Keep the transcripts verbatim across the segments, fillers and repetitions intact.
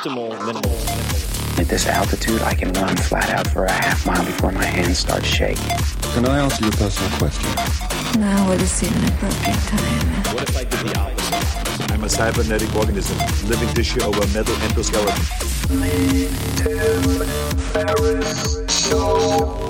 optimal minimal. At this altitude, I can run flat out for a half mile before my hands start shaking. Can I ask you a personal question? Now would seem an appropriate time. What if I did the opposite? I'm a cybernetic organism, living tissue over a metal endoskeleton. The Tim Ferriss Show.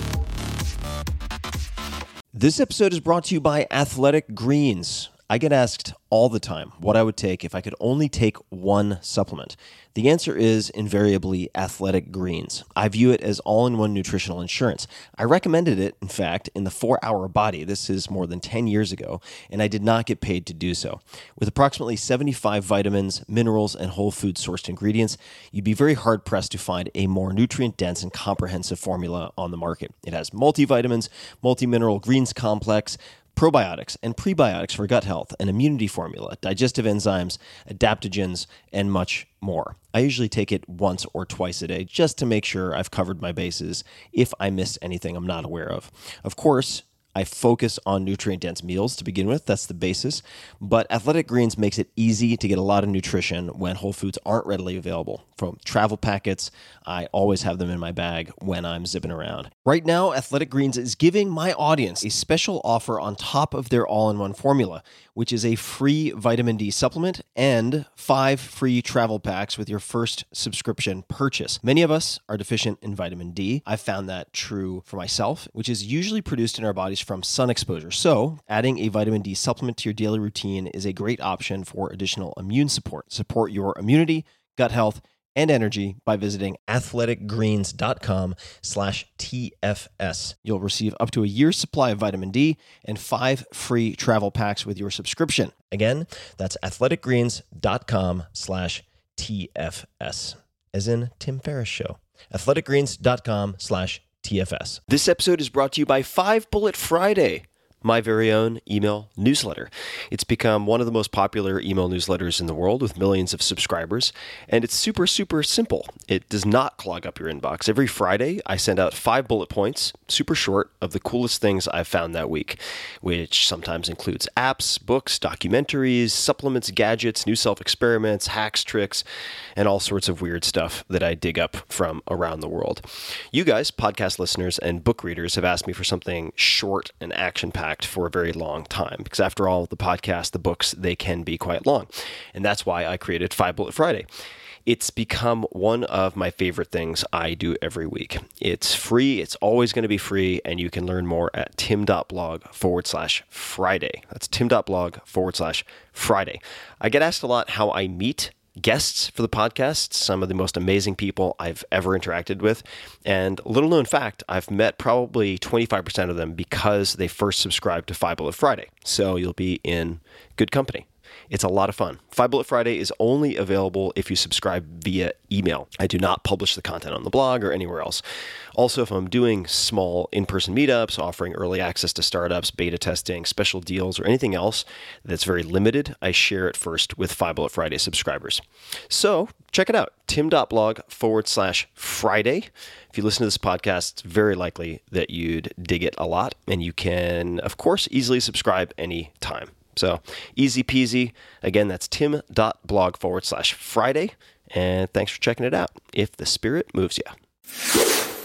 This episode is brought to you by Athletic Greens. I get asked all the time what I would take if I could only take one supplement. The answer is invariably Athletic Greens. I view it as all-in-one nutritional insurance. I recommended it, in fact, in the four hour Body. This is more than ten years ago, and I did not get paid to do so. With approximately seventy-five vitamins, minerals, and whole food sourced ingredients, you'd be very hard-pressed to find a more nutrient-dense and comprehensive formula on the market. It has multivitamins, multi-mineral greens complex, probiotics and prebiotics for gut health, an immunity formula, digestive enzymes, adaptogens, and much more. I usually take it once or twice a day just to make sure I've covered my bases if I missed anything I'm not aware of. Of course, I focus on nutrient-dense meals to begin with. That's the basis. But Athletic Greens makes it easy to get a lot of nutrition when whole foods aren't readily available. From travel packets, I always have them in my bag when I'm zipping around. Right now, Athletic Greens is giving my audience a special offer on top of their all-in-one formula, which is a free vitamin D supplement and five free travel packs with your first subscription purchase. Many of us are deficient in vitamin D. I've found that true for myself, which is usually produced in our bodies from sun exposure. So adding a vitamin D supplement to your daily routine is a great option for additional immune support. Support your immunity, gut health, and energy by visiting athleticgreens.com slash TFS. You'll receive up to a year's supply of vitamin D and five free travel packs with your subscription. Again, that's athleticgreens.com slash TFS, as in Tim Ferriss Show. athleticgreens.com slash TFS. This episode is brought to you by Five Bullet Friday, my very own email newsletter. It's become one of the most popular email newsletters in the world with millions of subscribers, and it's super, super simple. It does not clog up your inbox. Every Friday, I send out five bullet points, super short, of the coolest things I've found that week, which sometimes includes apps, books, documentaries, supplements, gadgets, new self-experiments, hacks, tricks, and all sorts of weird stuff that I dig up from around the world. You guys, podcast listeners and book readers, have asked me for something short and action-packed for a very long time, because after all, the podcast, the books, they can be quite long. And that's why I created Five Bullet Friday. It's become one of my favorite things I do every week. It's free. It's always going to be free. And you can learn more at tim.blog forward slash Friday. That's tim.blog forward slash Friday. I get asked a lot how I meet guests for the podcast, some of the most amazing people I've ever interacted with. And little known fact, I've met probably twenty-five percent of them because they first subscribed to Five Bullet Friday. So you'll be in good company. It's a lot of fun. Five Bullet Friday is only available if you subscribe via email. I do not publish the content on the blog or anywhere else. Also, if I'm doing small in-person meetups, offering early access to startups, beta testing, special deals, or anything else that's very limited, I share it first with Five Bullet Friday subscribers. So check it out, tim.blog forward slash Friday. If you listen to this podcast, it's very likely that you'd dig it a lot, and you can, of course, easily subscribe anytime. So easy peasy. Again, that's tim.blog forward slash Friday. And thanks for checking it out, if the spirit moves you.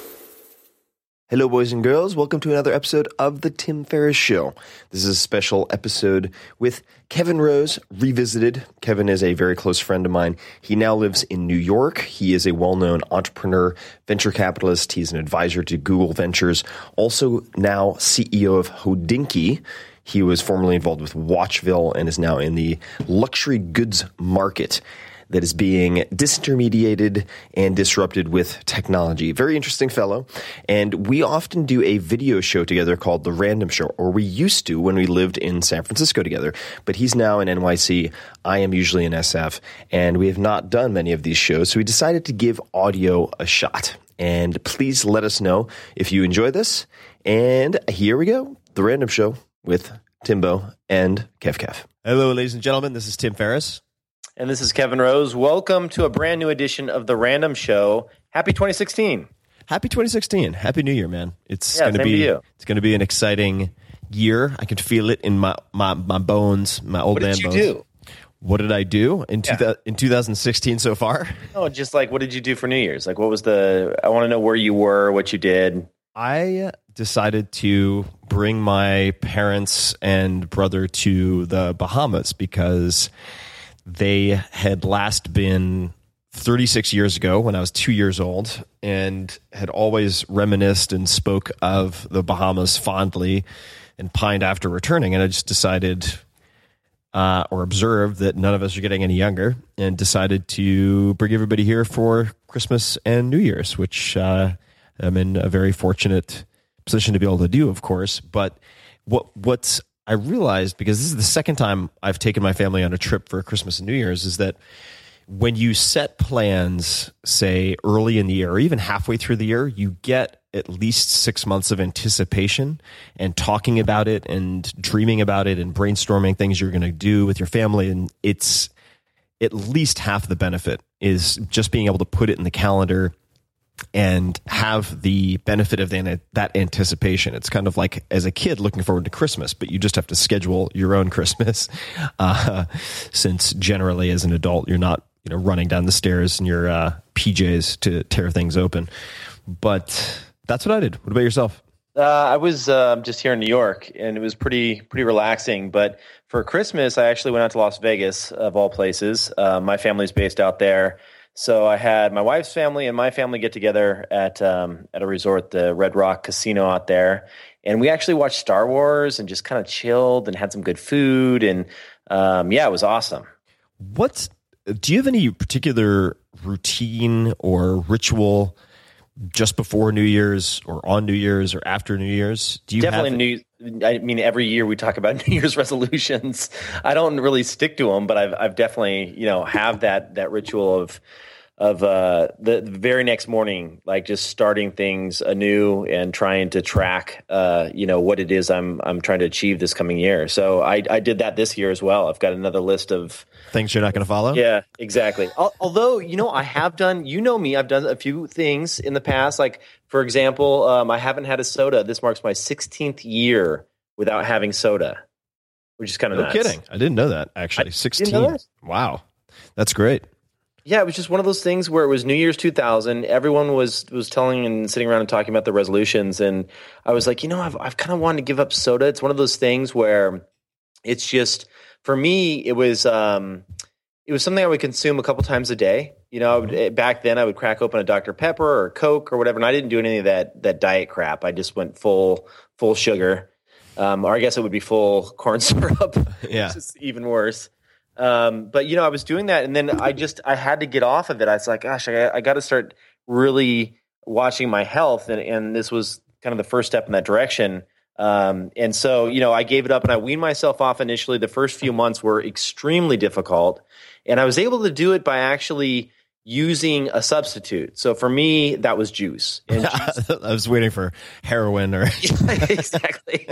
Hello, boys and girls. Welcome to another episode of The Tim Ferriss Show. This is a special episode with Kevin Rose Revisited. Kevin is a very close friend of mine. He now lives in New York. He is a well-known entrepreneur, venture capitalist. He's an advisor to Google Ventures, also now C E O of Hodinkee. He was formerly involved with Watchville and is now in the luxury goods market that is being disintermediated and disrupted with technology. Very interesting fellow. And we often do a video show together called The Random Show, or we used to when we lived in San Francisco together. But he's now in N Y C. I am usually in S F. And we have not done many of these shows. So we decided to give audio a shot. And please let us know if you enjoy this. And here we go. The Random Show with Timbo and Kev Kev. Hello, ladies and gentlemen. This is Tim Ferriss. And this is Kevin Rose. Welcome to a brand new edition of The Random Show. Happy twenty sixteen. Happy twenty sixteen. Happy New Year, man. It's yeah, going to be you. It's going to be an exciting year. I can feel it in my my, my bones, my old what man bones. bones. What did you do? What did I do in, Yeah. two, in two thousand sixteen so far? Oh, just like, what did you do for New Year's? Like, what was the, I want to know where you were, what you did. I decided to bring my parents and brother to the Bahamas because they had last been thirty-six years ago when I was two years old and had always reminisced and spoke of the Bahamas fondly and pined after returning. And I just decided uh, or observed that none of us are getting any younger and decided to bring everybody here for Christmas and New Year's, which uh, I'm in a very fortunate position to be able to do, of course. But what what's I realized, because this is the second time I've taken my family on a trip for Christmas and New Year's, is that when you set plans, say early in the year or even halfway through the year, you get at least six months of anticipation and talking about it and dreaming about it and brainstorming things you're going to do with your family. And it's at least half the benefit is just being able to put it in the calendar and have the benefit of the, that anticipation. It's kind of like as a kid looking forward to Christmas, but you just have to schedule your own Christmas. Uh, since generally as an adult, you're not, you know, running down the stairs in your uh, P Js to tear things open. But that's what I did. What about yourself? Uh, I was uh, just here in New York, and it was pretty pretty relaxing. But for Christmas, I actually went out to Las Vegas, of all places. Uh, my family's based out there. So I had my wife's family and my family get together at um, at a resort, the Red Rock Casino out there. And we actually watched Star Wars and just kind of chilled and had some good food. And um, yeah, it was awesome. What's, do you have any particular routine or ritual just before New Year's or on New Year's or after New Year's? Do you Definitely have New. I mean, every year we talk about New Year's resolutions. I don't really stick to them, but I've I've definitely, you know, have that that ritual of of uh, the, the very next morning, like just starting things anew and trying to track, uh, you know, what it is I'm I'm trying to achieve this coming year. So I I did that this year as well. I've got another list of things you're not going to follow. Yeah, exactly. Al- Although, you know, I have done, you know me, I've done a few things in the past. Like, for example, um, I haven't had a soda. This marks my sixteenth year without having soda, which is kind of no nuts. kidding. I didn't know that, actually. I sixteen. didn't know that? Wow. That's great. Yeah, it was just one of those things where it was New Year's two thousand. Everyone was was telling and sitting around and talking about the resolutions, and I was like, you know, I've I've kind of wanted to give up soda. It's one of those things where it's just, for me, it was um, it was something I would consume a couple times a day. You know, I would, back then I would crack open a Doctor Pepper or a Coke or whatever, and I didn't do any of that that diet crap. I just went full full sugar, um, or I guess it would be full corn syrup. Yeah, which is even worse. Um, but you know, I was doing that, and then I just I had to get off of it. I was like, gosh, I, I got to start really watching my health, and, and this was kind of the first step in that direction. Um, and so, you know, I gave it up, and I weaned myself off initially. The first few months were extremely difficult, and I was able to do it by actually using a substitute. So for me, that was juice. And juice I was waiting for heroin or exactly.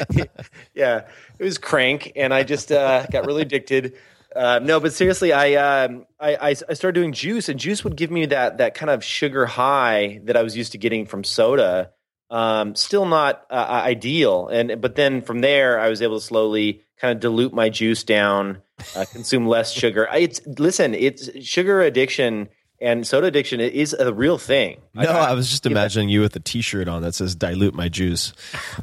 Yeah, it was crank, and I just uh, got really addicted. Uh, no, but seriously, I, um, I I I started doing juice, and juice would give me that that kind of sugar high that I was used to getting from soda. Um, still not uh, ideal, and but then from there, I was able to slowly kind of dilute my juice down, uh, consume less sugar. I, it's listen, it's sugar addiction and soda addiction is a real thing. No, I, I was just imagining you with a T-shirt on that says "Dilute my juice."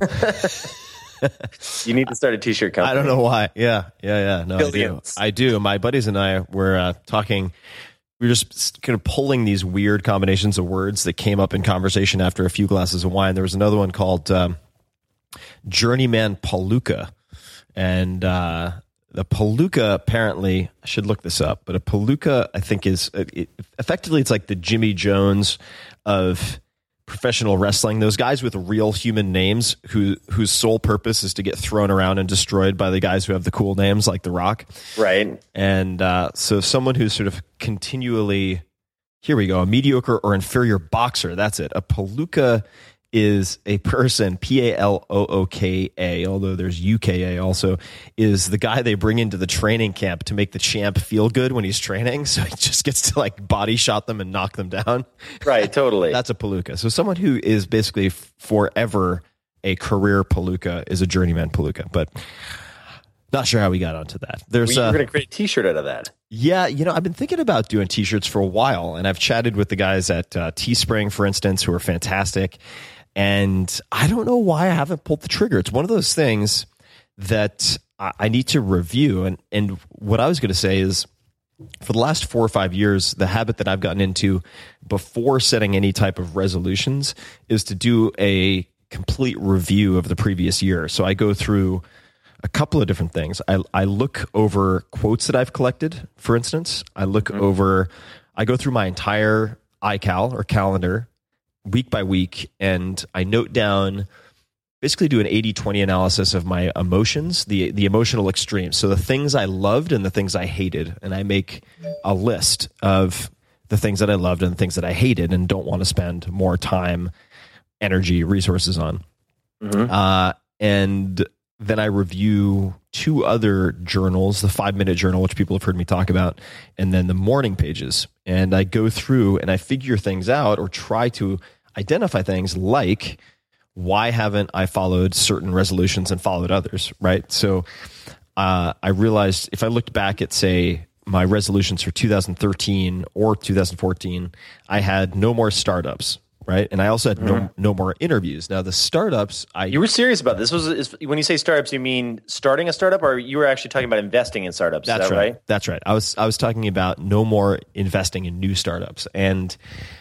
You need to start a T-shirt company. I don't know why. Yeah, yeah, yeah. No, Billions. I do. I do. My buddies and I were uh, talking. We were just kind of pulling these weird combinations of words that came up in conversation after a few glasses of wine. There was another one called um, Journeyman Palooka. And uh, the Palooka, apparently, I should look this up, but a Palooka, I think, is it, effectively, it's like the Jimmy Jones of professional wrestling. Those guys with real human names who whose sole purpose is to get thrown around and destroyed by the guys who have the cool names like The Rock. Right. And uh, so someone who's sort of continually, here we go, a mediocre or inferior boxer. That's it. A Palooka is a person, P A L O O K A, although there's U K A also, is the guy they bring into the training camp to make the champ feel good when he's training. So he just gets to like body shot them and knock them down. Right, totally. That's a Palooka. So someone who is basically forever a career Palooka is a journeyman Palooka. But Not sure how we got onto that. There's We're uh, going to create a T-shirt out of that. Yeah, you know, I've been thinking about doing T-shirts for a while, and I've chatted with the guys at uh, Teespring, for instance, who are fantastic. And I don't know why I haven't pulled the trigger. It's one of those things that I, I need to review. And and what I was going to say is, for the last four or five years, the habit that I've gotten into before setting any type of resolutions is to do a complete review of the previous year. So I go through a couple of different things. I, I look over quotes that I've collected, for instance. I look mm-hmm. over, I go through my entire iCal or calendar week by week, and I note down, basically do an eighty twenty analysis of my emotions, the the emotional extremes. So the things I loved and the things I hated. And I make a list of the things that I loved and the things that I hated and don't want to spend more time, energy, resources on. Mm-hmm. Uh, and then I review two other journals, the Five Minute Journal, which people have heard me talk about, and then the Morning Pages. And I go through and I figure things out or try to identify things like, why haven't I followed certain resolutions and followed others, right? So uh, I realized if I looked back at, say, my resolutions for two thousand thirteen or two thousand fourteen, I had no more startups. Right. And I also had mm-hmm. no no more interviews. Now, the startups, I. You were serious about this. Was is, when you say startups, you mean starting a startup, or you were actually talking about investing in startups? That's is that right. right. That's right. I was I was talking about no more investing in new startups. And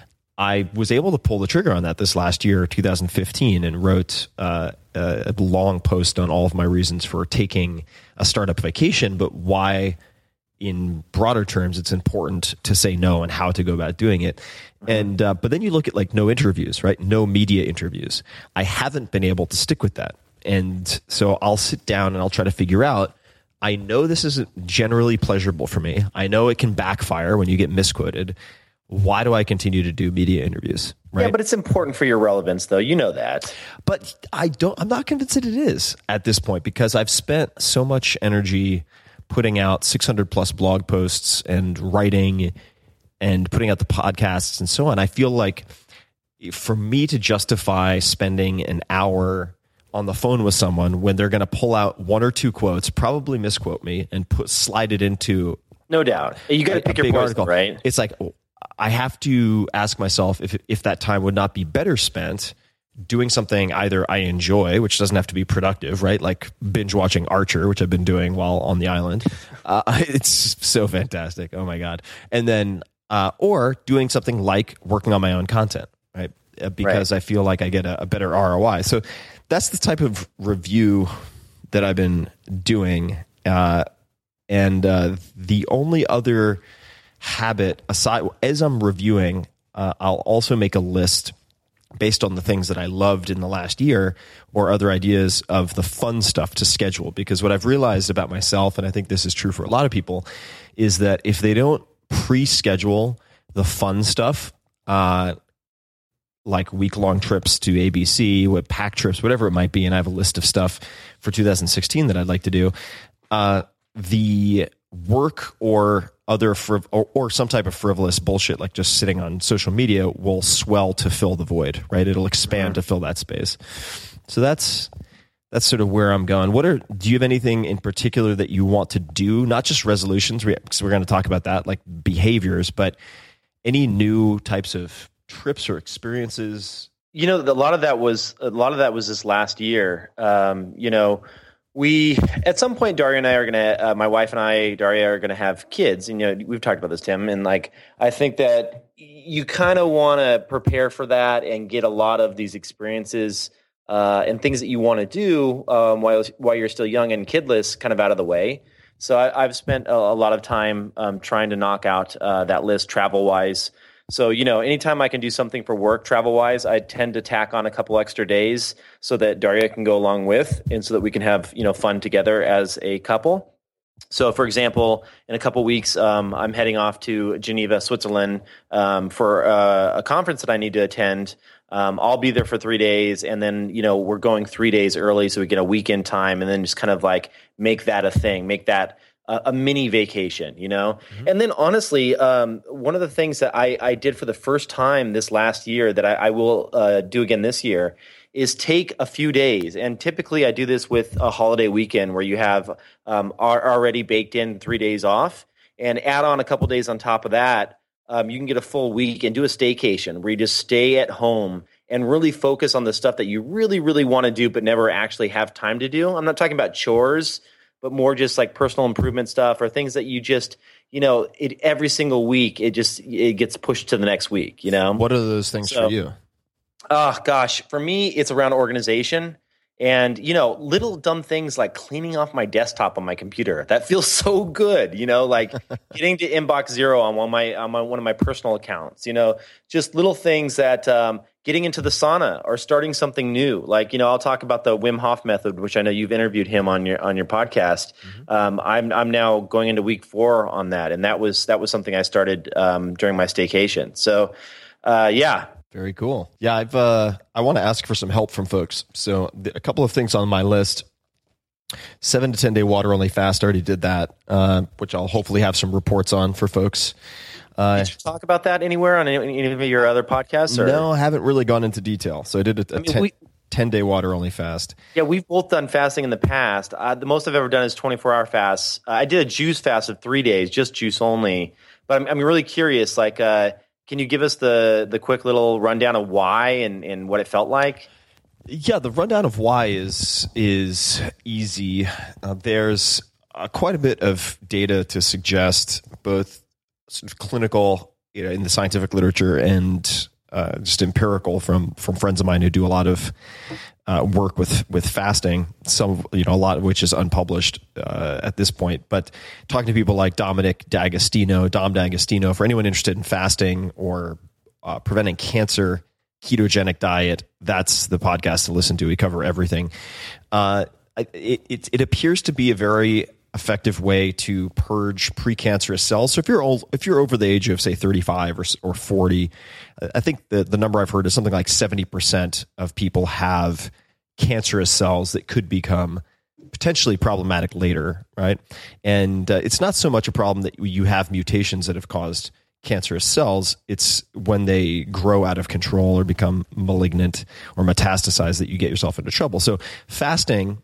I was able to pull the trigger on that this last year, two thousand fifteen, and wrote uh, a long post on all of my reasons for taking a startup vacation, but why, in broader terms, it's important to say no and how to go about doing it. And uh, but then you look at like no interviews, right? No media interviews. I haven't been able to stick with that. And so I'll sit down and I'll try to figure out, I know this isn't generally pleasurable for me. I know it can backfire when you get misquoted. Why do I continue to do media interviews? Right? Yeah, but it's important for your relevance, though. You know that. But I don't, I'm not convinced that it is at this point, because I've spent so much energy putting out six hundred plus blog posts and writing and putting out the podcasts and so on. I feel like for me to justify spending an hour on the phone with someone when they're going to pull out one or two quotes, probably misquote me, and put slide it into no doubt. You got to pick your poison, article, right? It's like, I have to ask myself if if that time would not be better spent doing something either I enjoy, which doesn't have to be productive, right? Like binge watching Archer, which I've been doing while on the island. Uh, it's so fantastic. Oh my God. And then, uh, or doing something like working on my own content, right? Because right. I feel like I get a, a better R O I. So that's the type of review that I've been doing. Uh, and uh, the only other habit aside, as I'm reviewing, uh, I'll also make a list based on the things that I loved in the last year or other ideas of the fun stuff to schedule. Because what I've realized about myself, and I think this is true for a lot of people, is that if they don't pre-schedule the fun stuff, uh, like week-long trips to A B C, what pack trips, whatever it might be, and I have a list of stuff for two thousand sixteen that I'd like to do, uh, the work or other friv- or, or some type of frivolous bullshit like just sitting on social media will swell to fill the void, right? It'll expand to fill that space. So that's that's sort of where I'm going. What are do you have anything in particular that you want to do? Not just resolutions, because we're going to talk about that, like behaviors, but any new types of trips or experiences? You know, a lot of that was a lot of that was this last year. Um, you know. We, at some point, Daria and I are going to, uh, my wife and I, Daria, are going to have kids. And, you know, we've talked about this, Tim. And, like, I think that you kind of want to prepare for that and get a lot of these experiences uh, and things that you want to do um, while, while you're still young and kidless kind of out of the way. So I, I've spent a, a lot of time um, trying to knock out uh, that list travel-wise. So, you know, anytime I can do something for work travel-wise, I tend to tack on a couple extra days so that Daria can go along with and so that we can have, you know, fun together as a couple. So, for example, in a couple weeks, um, I'm heading off to Geneva, Switzerland um, for uh, a conference that I need to attend. Um, I'll be there for three days, and then, you know, we're going three days early so we get a weekend time and then just kind of like make that a thing, make that a, a mini vacation, you know? Mm-hmm. And then honestly, um, one of the things that I, I did for the first time this last year that I, I will uh, do again this year is take a few days. And typically I do this with a holiday weekend where you have um, are already baked in three days off, and add on a couple days on top of that. Um, you can get a full week and do a staycation where you just stay at home and really focus on the stuff that you really, really want to do but never actually have time to do. I'm not talking about chores, but more just like personal improvement stuff or things that you just, you know, it, every single week it just it gets pushed to the next week, you know? What are those things so, for you? Oh, gosh. For me, it's around organization. And, you know, little dumb things like cleaning off my desktop on my computer. That feels so good, you know, like getting to inbox zero on one of my, on my, one of my personal accounts, you know, just little things that um, getting into the sauna or starting something new. Like, you know, I'll talk about the Wim Hof method, which I know you've interviewed him on your, on your podcast. Mm-hmm. Um, I'm, I'm now going into week four on that. And that was, that was something I started um, during my staycation. So, uh, yeah. Very cool. Yeah, I've uh, I want to ask for some help from folks. So th- a couple of things on my list. Seven to ten day water only fast. I already did that, uh, which I'll hopefully have some reports on for folks. Uh, did you talk about that anywhere on any, any of your other podcasts? Or? No, I haven't really gone into detail. So I did a, a I mean, ten, we, ten day water only fast. Yeah, we've both done fasting in the past. Uh, the most I've ever done is twenty-four hour fasts. Uh, I did a juice fast of three days, just juice only. But I'm, I'm really curious, like, uh, can you give us the the quick little rundown of why and, and what it felt like? Yeah, the rundown of why is is easy. Uh, there's uh, quite a bit of data to suggest both sort of clinical, you know, in the scientific literature and uh, just empirical from from friends of mine who do a lot of uh, work with with fasting. Some, you know, a lot of which is unpublished uh, at this point. But talking to people like Dominic D'Agostino, Dom D'Agostino, for anyone interested in fasting or uh, preventing cancer, ketogenic diet, that's the podcast to listen to. We cover everything. Uh, it, it it appears to be a very effective way to purge precancerous cells. So if you're old, if you're over the age of say thirty-five or or forty, I think the the number I've heard is something like seventy percent of people have cancerous cells that could become potentially problematic later, right? And uh, it's not so much a problem that you have mutations that have caused cancerous cells. It's when they grow out of control or become malignant or metastasize that you get yourself into trouble. So fasting,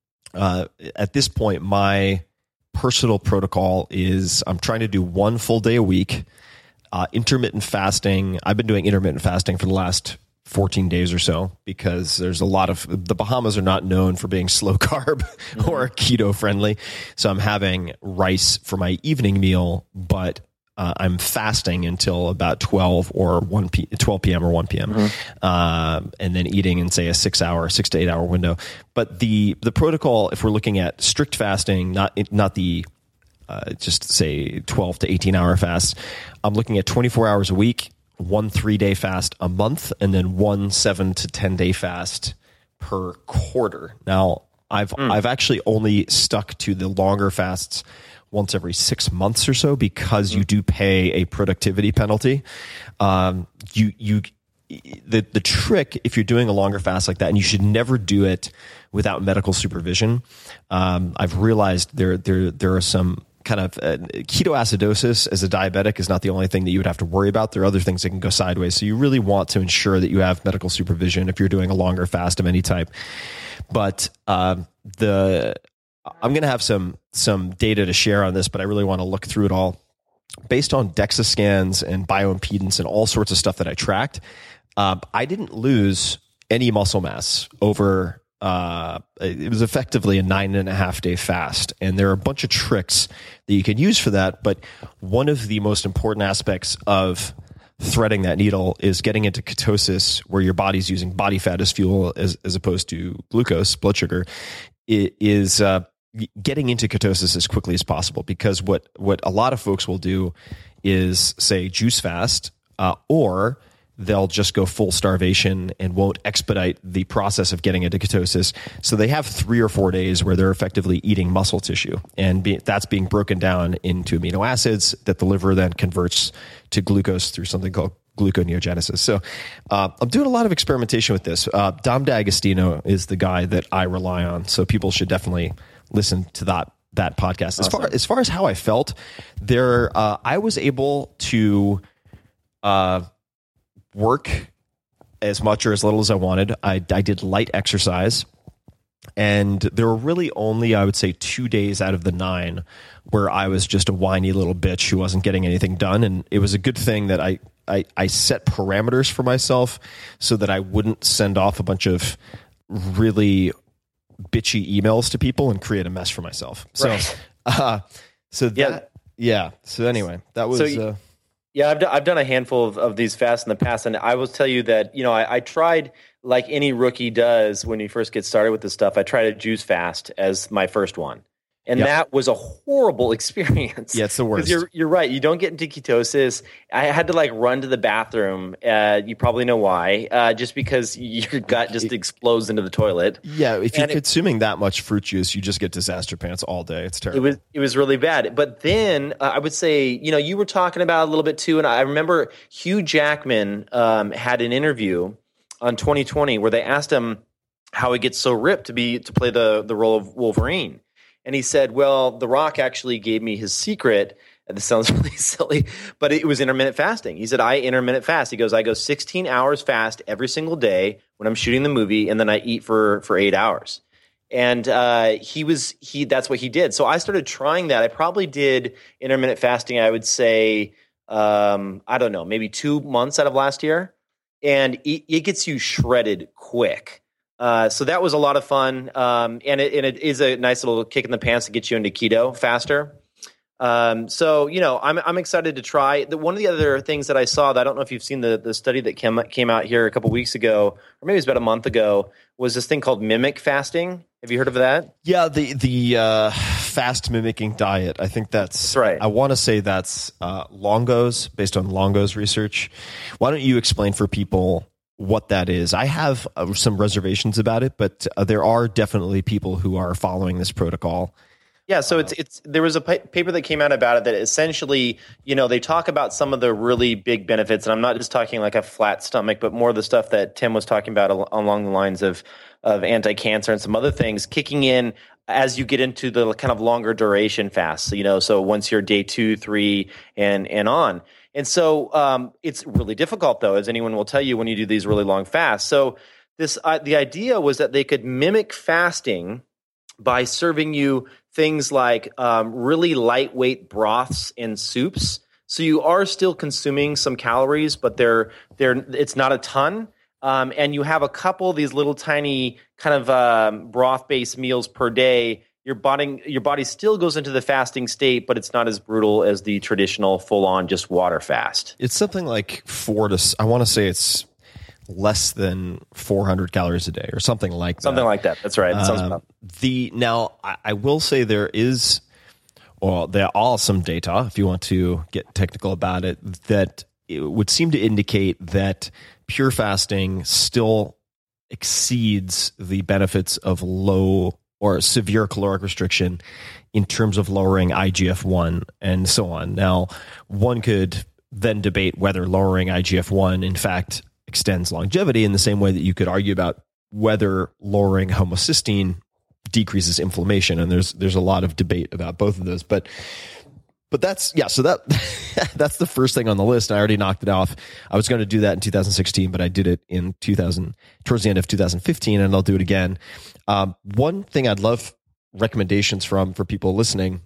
uh, at this point, my personal protocol is I'm trying to do one full day a week. Uh, intermittent fasting. I've been doing intermittent fasting for the last fourteen days or so because there's a lot of the Bahamas are not known for being slow carb mm-hmm. or keto friendly. So I'm having rice for my evening meal, but uh, I'm fasting until about twelve or one p twelve p.m. or one p.m. Mm-hmm. Uh, and then eating in say a six hour, six to eight hour window. But the the protocol, if we're looking at strict fasting, not not the uh, just say twelve to eighteen hour fast, I'm looking at twenty-four hours a week, one three-day fast a month, and then one seven to ten-day fast per quarter. Now, I've mm. I've actually only stuck to the longer fasts once every six months or so because mm. you do pay a productivity penalty. Um, you you the the trick if you're doing a longer fast like that, and you should never do it without medical supervision. Um, I've realized there there there are some kind of uh, ketoacidosis as a diabetic is not the only thing that you would have to worry about. There are other things that can go sideways. So you really want to ensure that you have medical supervision if you're doing a longer fast of any type. But um, the I'm going to have some some data to share on this, but I really want to look through it all. Based on DEXA scans and bioimpedance and all sorts of stuff that I tracked, uh, I didn't lose any muscle mass over Uh, it was effectively a nine and a half day fast. And there are a bunch of tricks that you can use for that. But one of the most important aspects of threading that needle is getting into ketosis, where your body's using body fat as fuel as, as opposed to glucose, blood sugar. It is uh, getting into ketosis as quickly as possible, because what, what a lot of folks will do is say juice fast, uh, or they'll just go full starvation and won't expedite the process of getting into ketosis. So they have three or four days where they're effectively eating muscle tissue, and be, that's being broken down into amino acids that the liver then converts to glucose through something called gluconeogenesis. So uh, I'm doing a lot of experimentation with this. Uh, Dom D'Agostino is the guy that I rely on, so people should definitely listen to that that podcast. As Awesome. far as far as how I felt, there uh, I was able to uh, work as much or as little as I wanted. I, I did light exercise, and there were really only, I would say, two days out of the nine where I was just a whiny little bitch who wasn't getting anything done. And it was a good thing that I, I, I set parameters for myself so that I wouldn't send off a bunch of really bitchy emails to people and create a mess for myself. So, Right. uh, so that, Yeah. yeah. So anyway, that was, So you- uh, Yeah, I've done, I've done a handful of, of these fasts in the past, and I will tell you that, you know, I, I tried, like any rookie does when you first get started with this stuff, I tried a juice fast as my first one. And Yep. that was a horrible experience. Yeah, it's the worst. 'Cause You're, you're right. You don't get into ketosis. I had to like run to the bathroom. Uh, you probably know why. Uh, just because your gut just explodes into the toilet. yeah, if you're And it- consuming that much fruit juice, you just get disaster pants all day. It's terrible. It was it was really bad. But then uh, I would say, you know, you were talking about a little bit too, and I remember Hugh Jackman um, had an interview on twenty twenty where they asked him how he gets so ripped to be to play the the role of Wolverine, and he said, "Well, The Rock actually gave me his secret." And this sounds really silly, but it was intermittent fasting. He said, "I intermittent fast." He goes, "I go sixteen hours fast every single day when I'm shooting the movie, and then I eat for for eight hours." And uh, he was he. That's what he did. So I started trying that. I probably did intermittent fasting. I would say um, I don't know, maybe two months out of last year, and it, it gets you shredded quick. Uh, so that was a lot of fun, um, and it and it is a nice little kick in the pants to get you into keto faster. Um, so you know, I'm I'm excited to try. The, one of the other things that I saw that I don't know if you've seen the the study that came came out here a couple weeks ago, or maybe it was about a month ago, was this thing called mimic fasting. Have you heard of that? Yeah, the the uh, fast mimicking diet. I think that's, That's right. I want to say that's uh, Longo's, based on Longo's research. Why don't you explain for people what that is? I have uh, some reservations about it, but uh, there are definitely people who are following this protocol. Yeah, so it's it's there was a pa- paper that came out about it that essentially, you know, they talk about some of the really big benefits, and I'm not just talking like a flat stomach, but more of the stuff that Tim was talking about al- along the lines of of anti-cancer and some other things kicking in as you get into the kind of longer duration fasts. You know, so once you're day two, three, and and on. And so um, it's really difficult, though, as anyone will tell you when you do these really long fasts. So this uh, the idea was that they could mimic fasting by serving you things like um, really lightweight broths and soups. So you are still consuming some calories, but they're they're it's not a ton. Um, and you have a couple of these little tiny kind of um, broth-based meals per day. Your body your body still goes into the fasting state, but it's not as brutal as the traditional full-on just water fast. It's something like four to, s- I want to say it's less than four hundred calories a day or something like that. Something like that. That's right. That sounds Um, about- the now I, I will say there is, well, there are some data, if you want to get technical about it, that it would seem to indicate that pure fasting still exceeds the benefits of low or severe caloric restriction in terms of lowering I G F one and so on. Now, one could then debate whether lowering I G F one, in fact, extends longevity in the same way that you could argue about whether lowering homocysteine decreases inflammation. And there's there's a lot of debate about both of those. But but that's, yeah, so that that's the first thing on the list. I already knocked it off. I was going to do that in two thousand sixteen, but I did it in two thousand, towards the end of two thousand fifteen, and I'll do it again. Um, one thing I'd love recommendations from for people listening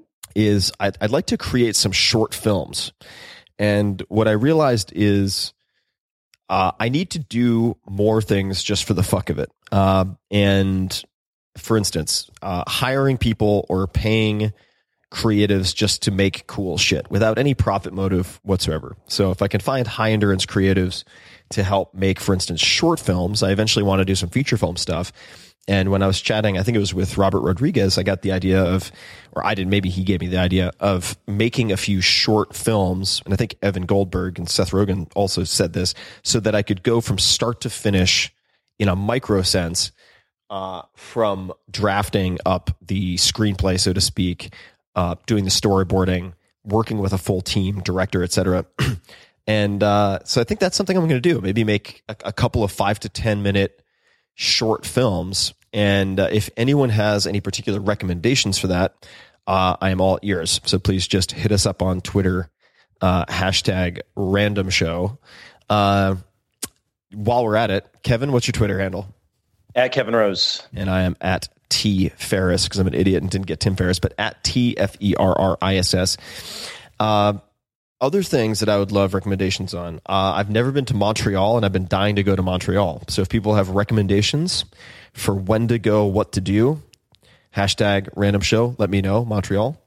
is I'd, I'd like to create some short films. And what I realized is uh, I need to do more things just for the fuck of it. Um, and for instance, uh, hiring people or paying creatives just to make cool shit without any profit motive whatsoever. So if I can find high endurance creatives to help make, for instance, short films, I eventually want to do some feature film stuff. And when I was chatting, I think it was with Robert Rodriguez, I got the idea of, or I didn't, maybe he gave me the idea of making a few short films. And I think Evan Goldberg and Seth Rogen also said this, so that I could go from start to finish in a micro sense, uh, from drafting up the screenplay, so to speak, uh, doing the storyboarding, working with a full team, director, et cetera. And uh, so I think that's something I'm going to do. Maybe make a, a couple of five to ten minute short films And uh, if anyone has any particular recommendations for that, uh, I am all ears. So please just hit us up on Twitter, uh, hashtag random show. Uh, while we're at it, Kevin, what's your Twitter handle? At Kevin Rose. And I am at T Ferriss because I'm an idiot and didn't get Tim Ferriss, but at T F E R R I S S. Uh, other things that I would love recommendations on. Uh, I've never been to Montreal and I've been dying to go to Montreal. So if people have recommendations for when to go, what to do, hashtag random show, let me know, Montreal.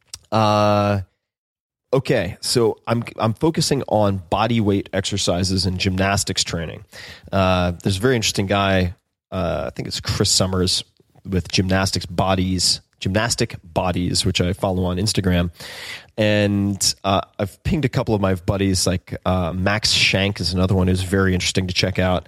Uh, okay. So I'm, I'm focusing on body weight exercises and gymnastics training. Uh, there's a very interesting guy. Uh, I think it's Chris Summers with Gymnastics Bodies, Gymnastic Bodies, which I follow on Instagram. And uh, I've pinged a couple of my buddies, like uh, Max Shank is another one who's very interesting to check out.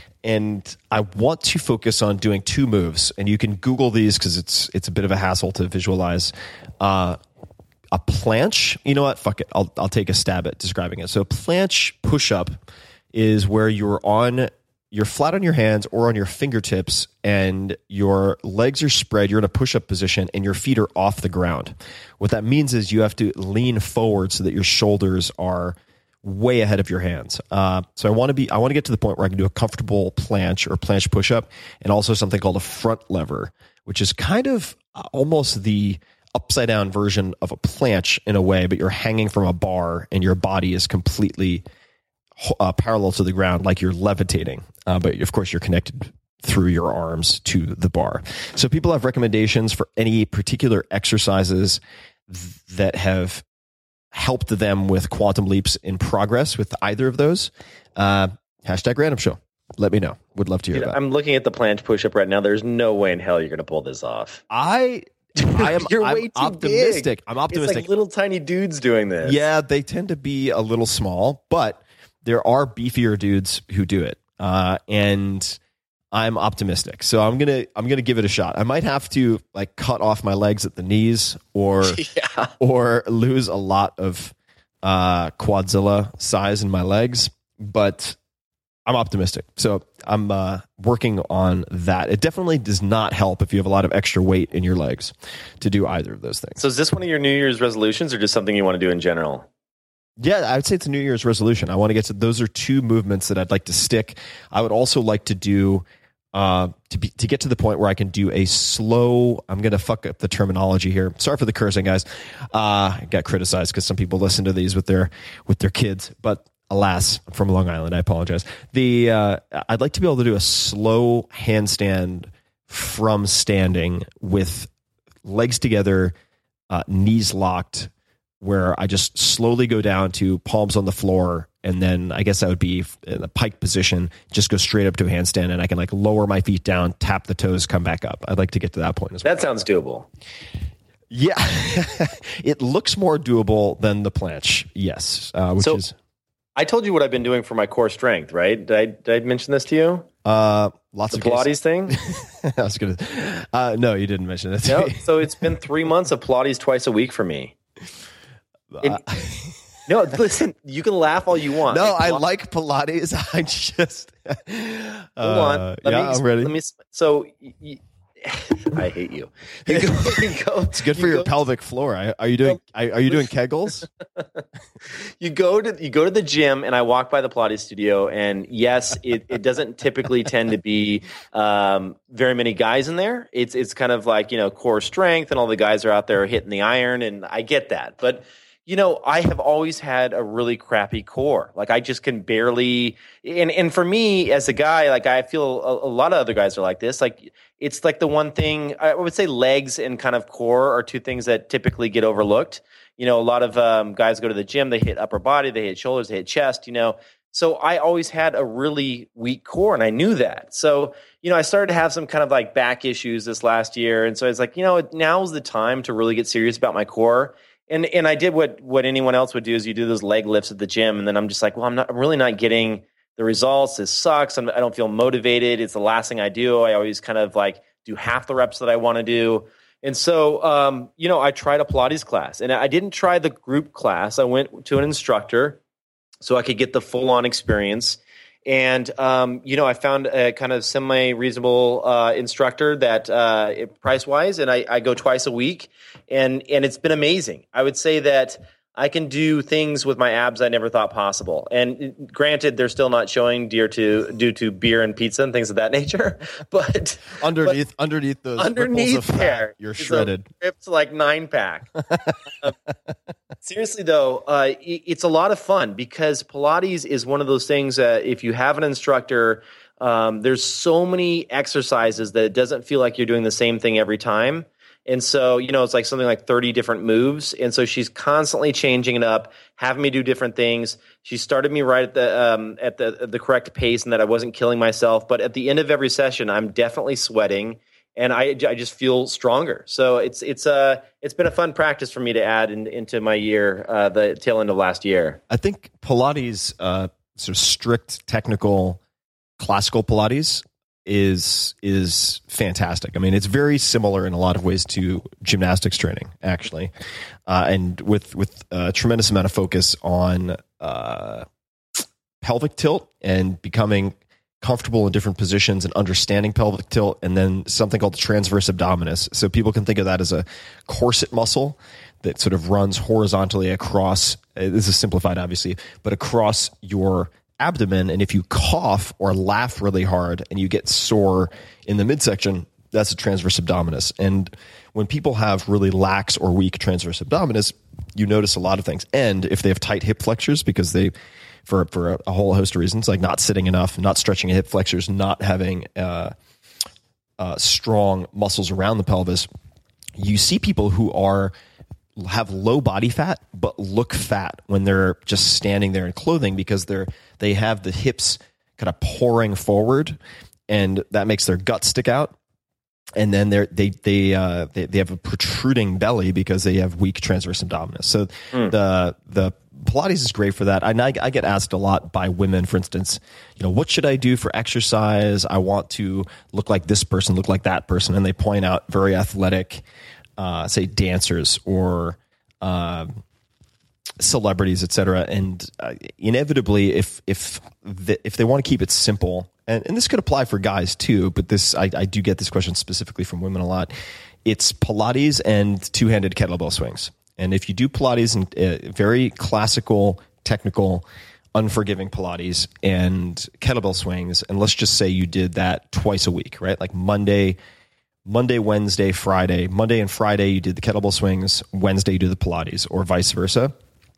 And I want to focus on doing two moves. And you can Google these because it's it's a bit of a hassle to visualize. Uh, a planche, you know what? Fuck it. I'll I'll take a stab at describing it. So a planche push-up is where you're on You're flat on your hands or on your fingertips and your legs are spread. You're in a push-up position and your feet are off the ground. What that means is you have to lean forward so that your shoulders are way ahead of your hands. Uh, so I want to be, I want to get to the point where I can do a comfortable planche or planche push-up and also something called a front lever, which is kind of almost the upside down version of a planche in a way, but you're hanging from a bar and your body is completely Uh, parallel to the ground, like you're levitating. Uh, but of course, you're connected through your arms to the bar. So people have recommendations for any particular exercises th- that have helped them with quantum leaps in progress with either of those. Uh, hashtag random show. Let me know. Would love to hear Dude, that. I'm looking at the planche push-up right now. There's no way in hell you're going to pull this off. I... I am You're I'm way too optimistic. big. I'm optimistic. It's like little tiny dudes doing this. Yeah, they tend to be a little small, but there are beefier dudes who do it, uh, and I'm optimistic. So I'm gonna I'm gonna give it a shot. I might have to like cut off my legs at the knees, or yeah. or lose a lot of uh, quadzilla size in my legs, but I'm optimistic. So I'm uh, working on that. It definitely does not help if you have a lot of extra weight in your legs to do either of those things. So is this one of your New Year's resolutions, or just something you want to do in general? Yeah, I would say it's a New Year's resolution. I want to get to those are two movements that I'd like to stick. I would also like to do uh, to be to get to the point where I can do a slow. I'm going to fuck up the terminology here. Sorry for the cursing, guys. Uh, I got criticized because some people listen to these with their with their kids. But alas, I'm from Long Island. I apologize. The uh, I'd like to be able to do a slow handstand from standing with legs together, uh, knees locked, where I just slowly go down to palms on the floor, and then I guess that would be in the pike position, just go straight up to a handstand, and I can like lower my feet down, tap the toes, come back up. I'd like to get to that point as well. That sounds doable. Yeah. It looks more doable than the planche, yes, uh, which so, is... I told you what I've been doing for my core strength, right? Did I, did I mention this to you? Uh, lots the of Pilates cases. thing? I was going to... Uh, no, you didn't mention it. No, so it's been three months of Pilates twice a week for me. And, no, listen, you can laugh all you want. No, like, I like Pilates. I just uh, hold on. Let yeah, me, I'm ready. Let me. So, y- I hate you. You go. You go it's good for you your go, pelvic floor. Are, are you doing? Are, are you doing Kegels? You go to you go to the gym, and I walk by the Pilates studio, and yes, it, it doesn't typically tend to be um, very many guys in there. It's it's kind of like, you know, core strength, and all the guys are out there hitting the iron, and I get that, but. You know, I have always had a really crappy core. Like I just can barely, and, and for me as a guy, like I feel a, a lot of other guys are like this. Like it's like the one thing, I would say legs and kind of core are two things that typically get overlooked. You know, a lot of um, guys go to the gym, they hit upper body, they hit shoulders, they hit chest, you know. So I always had a really weak core, and I knew that. So, you know, I started to have some kind of like back issues this last year. And so I was like, you know, now's the time to really get serious about my core. And and I did what what anyone else would do is you do those leg lifts at the gym, and then I'm just like, well, I'm not I'm really not getting the results. This sucks. I'm, I don't feel motivated. It's the last thing I do. I always kind of like do half the reps that I want to do. And so, um, you know, I tried a Pilates class, and I didn't try the group class. I went to an instructor so I could get the full on experience. And, um, you know, I found a kind of semi-reasonable uh, instructor that uh, price-wise, and I, I go twice a week, and and it's been amazing. I would say that I can do things with my abs I never thought possible. And granted, they're still not showing due to due to beer and pizza and things of that nature. But underneath but underneath those underneath of fat, there, you're shredded. Ripped like nine pack. um, seriously though, uh, it, it's a lot of fun because Pilates is one of those things that if you have an instructor, um, there's so many exercises that it doesn't feel like you're doing the same thing every time. And so, you know, it's like something like thirty different moves. And so she's constantly changing it up, having me do different things. She started me right at the um, at the the correct pace and that I wasn't killing myself. But at the end of every session, I'm definitely sweating and I, I just feel stronger. So it's it's uh, it's been a fun practice for me to add in, into my year, uh, the tail end of last year. I think Pilates, uh, sort of strict, technical, classical Pilates is is fantastic. I mean, it's very similar in a lot of ways to gymnastics training, actually, uh, and with with a tremendous amount of focus on uh, pelvic tilt and becoming comfortable in different positions and understanding pelvic tilt, and then something called the transverse abdominis. So people can think of that as a corset muscle that sort of runs horizontally across. This is simplified, obviously, but across your abdomen, and if you cough or laugh really hard and you get sore in the midsection, that's a transverse abdominis. And when people have really lax or weak transverse abdominis, you notice a lot of things. And if they have tight hip flexors, because they, for for a whole host of reasons, like not sitting enough, not stretching hip flexors, not having uh, uh, strong muscles around the pelvis, you see people who are have low body fat but look fat when they're just standing there in clothing because they're they have the hips kind of pouring forward and that makes their gut stick out, and then they're they they uh they, they have a protruding belly because they have weak transverse abdominis. So mm. the the Pilates is great for that. I, I get asked a lot by women, for instance, you know, what should I do for exercise? I want to look like this person, look like that person, and they point out very athletic Uh, say dancers or uh, celebrities, et cetera. And uh, inevitably, if if the, if they want to keep it simple, and, and this could apply for guys too, but this I, I do get this question specifically from women a lot. It's Pilates and two-handed kettlebell swings. And if you do Pilates and uh, very classical, technical, unforgiving Pilates and kettlebell swings, and let's just say you did that twice a week, right? Like Monday. Monday, Wednesday, Friday. Monday and Friday, you did the kettlebell swings. Wednesday, you do the Pilates, or vice versa.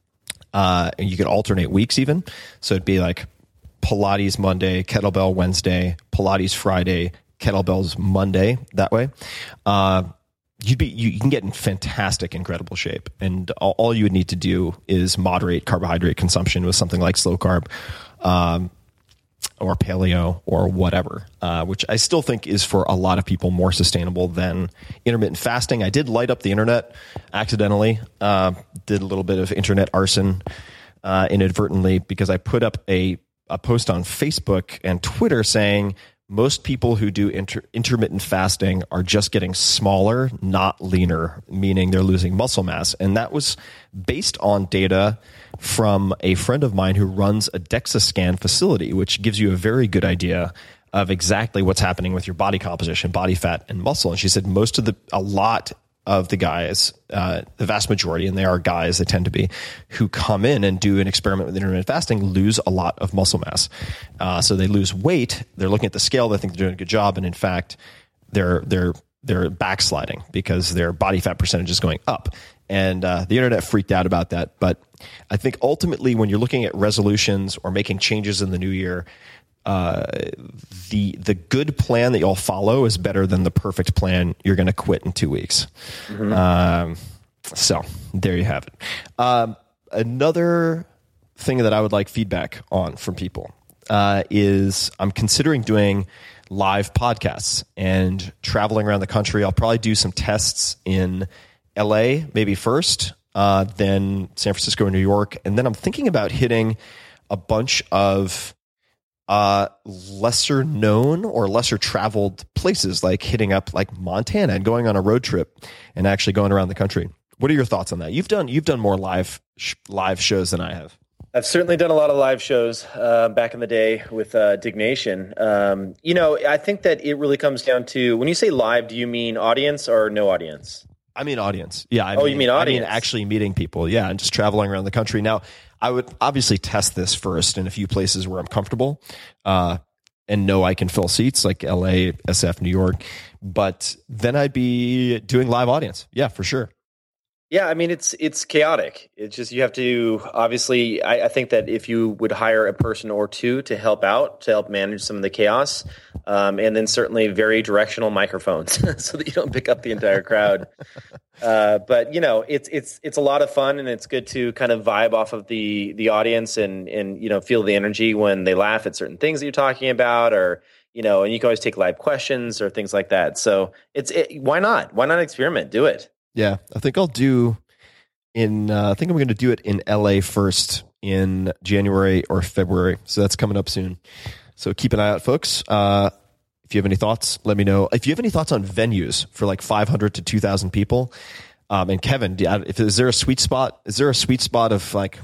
Uh, and you could alternate weeks even. So it'd be like Pilates Monday, kettlebell Wednesday, Pilates Friday, kettlebells Monday, that way. Uh, you'd be, you, you can get in fantastic, incredible shape. And all, all you would need to do is moderate carbohydrate consumption with something like slow carb. Um, or paleo or whatever, uh, which I still think is for a lot of people more sustainable than intermittent fasting. I did light up the internet accidentally, uh, did a little bit of internet arson uh, inadvertently because I put up a, a post on Facebook and Twitter saying most people who do inter- intermittent fasting are just getting smaller, not leaner, meaning they're losing muscle mass. And that was based on data from a friend of mine who runs a DEXA scan facility, which gives you a very good idea of exactly what's happening with your body composition, body fat, and muscle. And she said most of the, a lot of the guys, uh, the vast majority, and they are guys, they tend to be, who come in and do an experiment with intermittent fasting lose a lot of muscle mass. Uh, so they lose weight. They're looking at the scale. They think they're doing a good job. And in fact, they're, they're, they're backsliding because their body fat percentage is going up. And uh, the internet freaked out about that. But I think ultimately when you're looking at resolutions or making changes in the new year, uh, the the good plan that you'll follow is better than the perfect plan you're going to quit in two weeks. Mm-hmm. Um, so there you have it. Um, another thing that I would like feedback on from people uh, is I'm considering doing live podcasts and traveling around the country. I'll probably do some tests in L A maybe first, uh, then San Francisco and New York. And then I'm thinking about hitting a bunch of uh, lesser known or lesser traveled places, like hitting up like Montana and going on a road trip and actually going around the country. What are your thoughts on that? You've done, you've done more live, sh- live shows than I have. I've certainly done a lot of live shows uh, back in the day with uh, Dignation. Um, you know, I think that it really comes down to, when you say live, do you mean audience or no audience? I mean audience. Yeah. I oh, mean, you mean audience? I mean actually meeting people. Yeah, and just traveling around the country. Now, I would obviously test this first in a few places where I'm comfortable uh, and know I can fill seats, like L A, S F, New York. But then I'd be doing live audience. Yeah, for sure. Yeah, I mean, it's it's chaotic. It's just, you have to, obviously, I, I think that if you would hire a person or two to help out, to help manage some of the chaos, um, and then certainly very directional microphones so that you don't pick up the entire crowd. uh, but, you know, it's it's it's a lot of fun, and it's good to kind of vibe off of the the audience and, and you know, feel the energy when they laugh at certain things that you're talking about, or, you know, and you can always take live questions or things like that. So it's it, why not? Why not experiment? Do it. Yeah, I think I'll do in, uh, I think I'm going to do it in L A first in January or February. So that's coming up soon. So keep an eye out, folks. Uh, if you have any thoughts, let me know. If you have any thoughts on venues for like five hundred to two thousand people, um, and Kevin, do you, if is there a sweet spot? Is there a sweet spot of like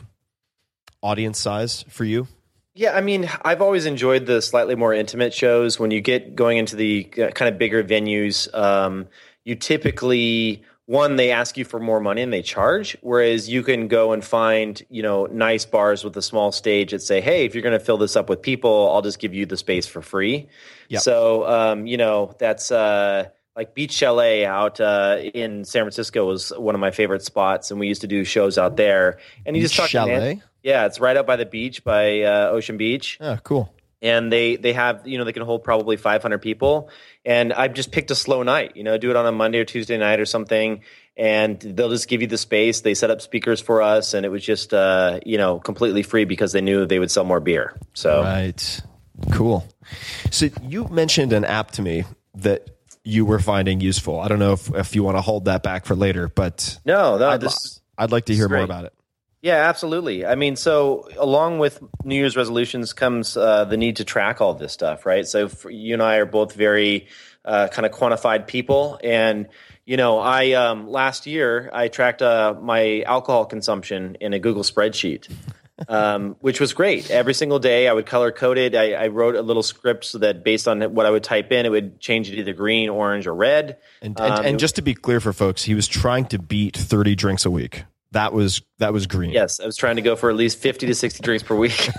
audience size for you? Yeah, I mean, I've always enjoyed the slightly more intimate shows. When you get going into the kind of bigger venues, um, you typically, one, they ask you for more money and they charge, whereas you can go and find, you know, nice bars with a small stage that say, hey, if you're going to fill this up with people, I'll just give you the space for free. Yep. So, um, you know, that's uh, like Beach Chalet out uh, in San Francisco was one of my favorite spots, and we used to do shows out there. And you Beach just talk Chalet? to Yeah, it's right out by the beach, by uh, Ocean Beach. Oh, cool. And they they have, you know, they can hold probably five hundred people. And I've just picked a slow night, you know, do it on a Monday or Tuesday night or something. And they'll just give you the space. They set up speakers for us. And it was just, uh, you know, completely free because they knew they would sell more beer. So Right. Cool. So you mentioned an app to me that you were finding useful. I don't know if, if you want to hold that back for later, but no, no, I'd, this, I'd like to hear great. more about it. Yeah, absolutely. I mean, so along with New Year's resolutions comes uh, the need to track all this stuff, right? So for, you and I are both very uh, kind of quantified people. And, you know, I um, last year, I tracked uh, my alcohol consumption in a Google spreadsheet, um, which was great. Every single day I would color code it. I, I wrote a little script so that based on what I would type in, it would change it either green, orange, or red. And, and, um, and just to be clear for folks, he was trying to beat thirty drinks a week. That was that was green. Yes, I was trying to go for at least fifty to sixty drinks per week.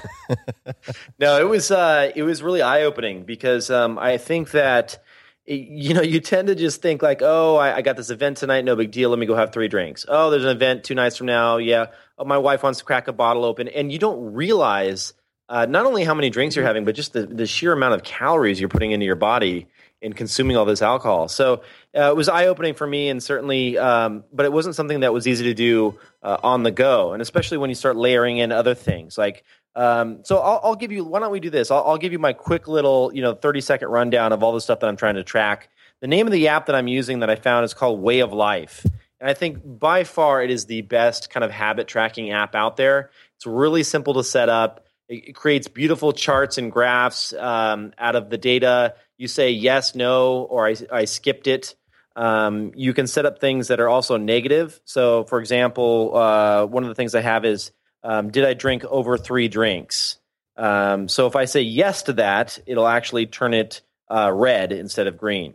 No, it was uh, it was really eye opening because um, I think that you know you tend to just think like, oh, I, I got this event tonight, no big deal. Let me go have three drinks. Oh, there's an event two nights from now. Yeah. Oh, my wife wants to crack a bottle open, and you don't realize uh, not only how many drinks you're having, but just the, the sheer amount of calories you're putting into your body in consuming all this alcohol. So uh, it was eye-opening for me, and certainly, um, but it wasn't something that was easy to do uh, on the go, and especially when you start layering in other things. Like, um, so I'll, I'll give you, why don't we do this? I'll, I'll give you my quick little, you know, thirty-second rundown of all the stuff that I'm trying to track. The name of the app that I'm using that I found is called Way of Life. And I think by far it is the best kind of habit tracking app out there. It's really simple to set up. It creates beautiful charts and graphs um, out of the data. You say yes, no, or I, I skipped it. Um, you can set up things that are also negative. So, for example, uh, one of the things I have is, um, did I drink over three drinks? Um, so if I say yes to that, it'll actually turn it uh, red instead of green.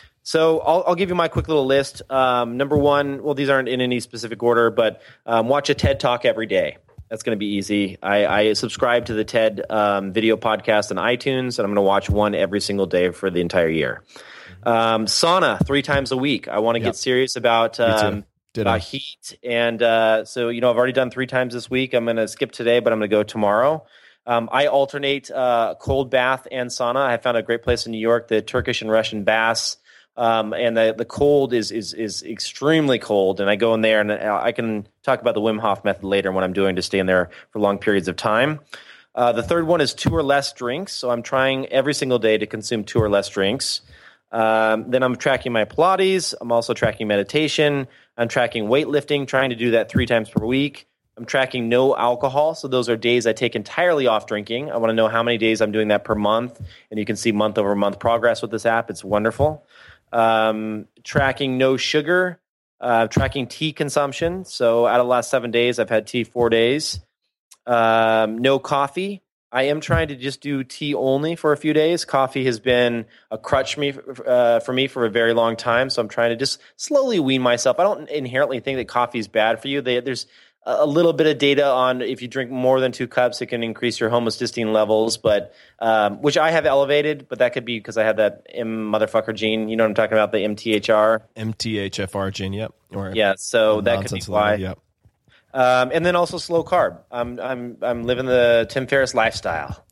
So I'll, I'll give you my quick little list. Um, number one, well, these aren't in any specific order, but um, watch a TED Talk every day. That's going to be easy. I, I subscribe to the TED um, video podcast on iTunes, and I'm going to watch one every single day for the entire year. Um, sauna three times a week. I want to Yep. get serious about um, about heat, and uh, so you know I've already done three times this week. I'm going to skip today, but I'm going to go tomorrow. Um, I alternate uh, cold bath and sauna. I found a great place in New York, the Turkish and Russian baths. Um, and the, the cold is, is, is extremely cold. And I go in there, and I can talk about the Wim Hof method later and what I'm doing to stay in there for long periods of time. Uh, the third one is two or less drinks. So I'm trying every single day to consume two or less drinks. Um, then I'm tracking my Pilates. I'm also tracking meditation. I'm tracking weightlifting, trying to do that three times per week. I'm tracking no alcohol. So those are days I take entirely off drinking. I want to know how many days I'm doing that per month. And you can see month over month progress with this app. It's wonderful. Um, tracking no sugar, uh, tracking tea consumption. So out of the last seven days, I've had tea four days. Um, no coffee. I am trying to just do tea only for a few days. Coffee has been a crutch me uh, for me for a very long time, so I'm trying to just slowly wean myself. I don't inherently think that coffee is bad for you. They, there's a little bit of data on if you drink more than two cups, it can increase your homocysteine levels, but um, which I have elevated, but that could be because I have that M motherfucker gene. You know what I'm talking about, the M T H R? M T H F R gene, yep. Or yeah, so that could be why. Level, yep. Um, and then also slow carb. I'm I'm I'm living the Tim Ferriss lifestyle.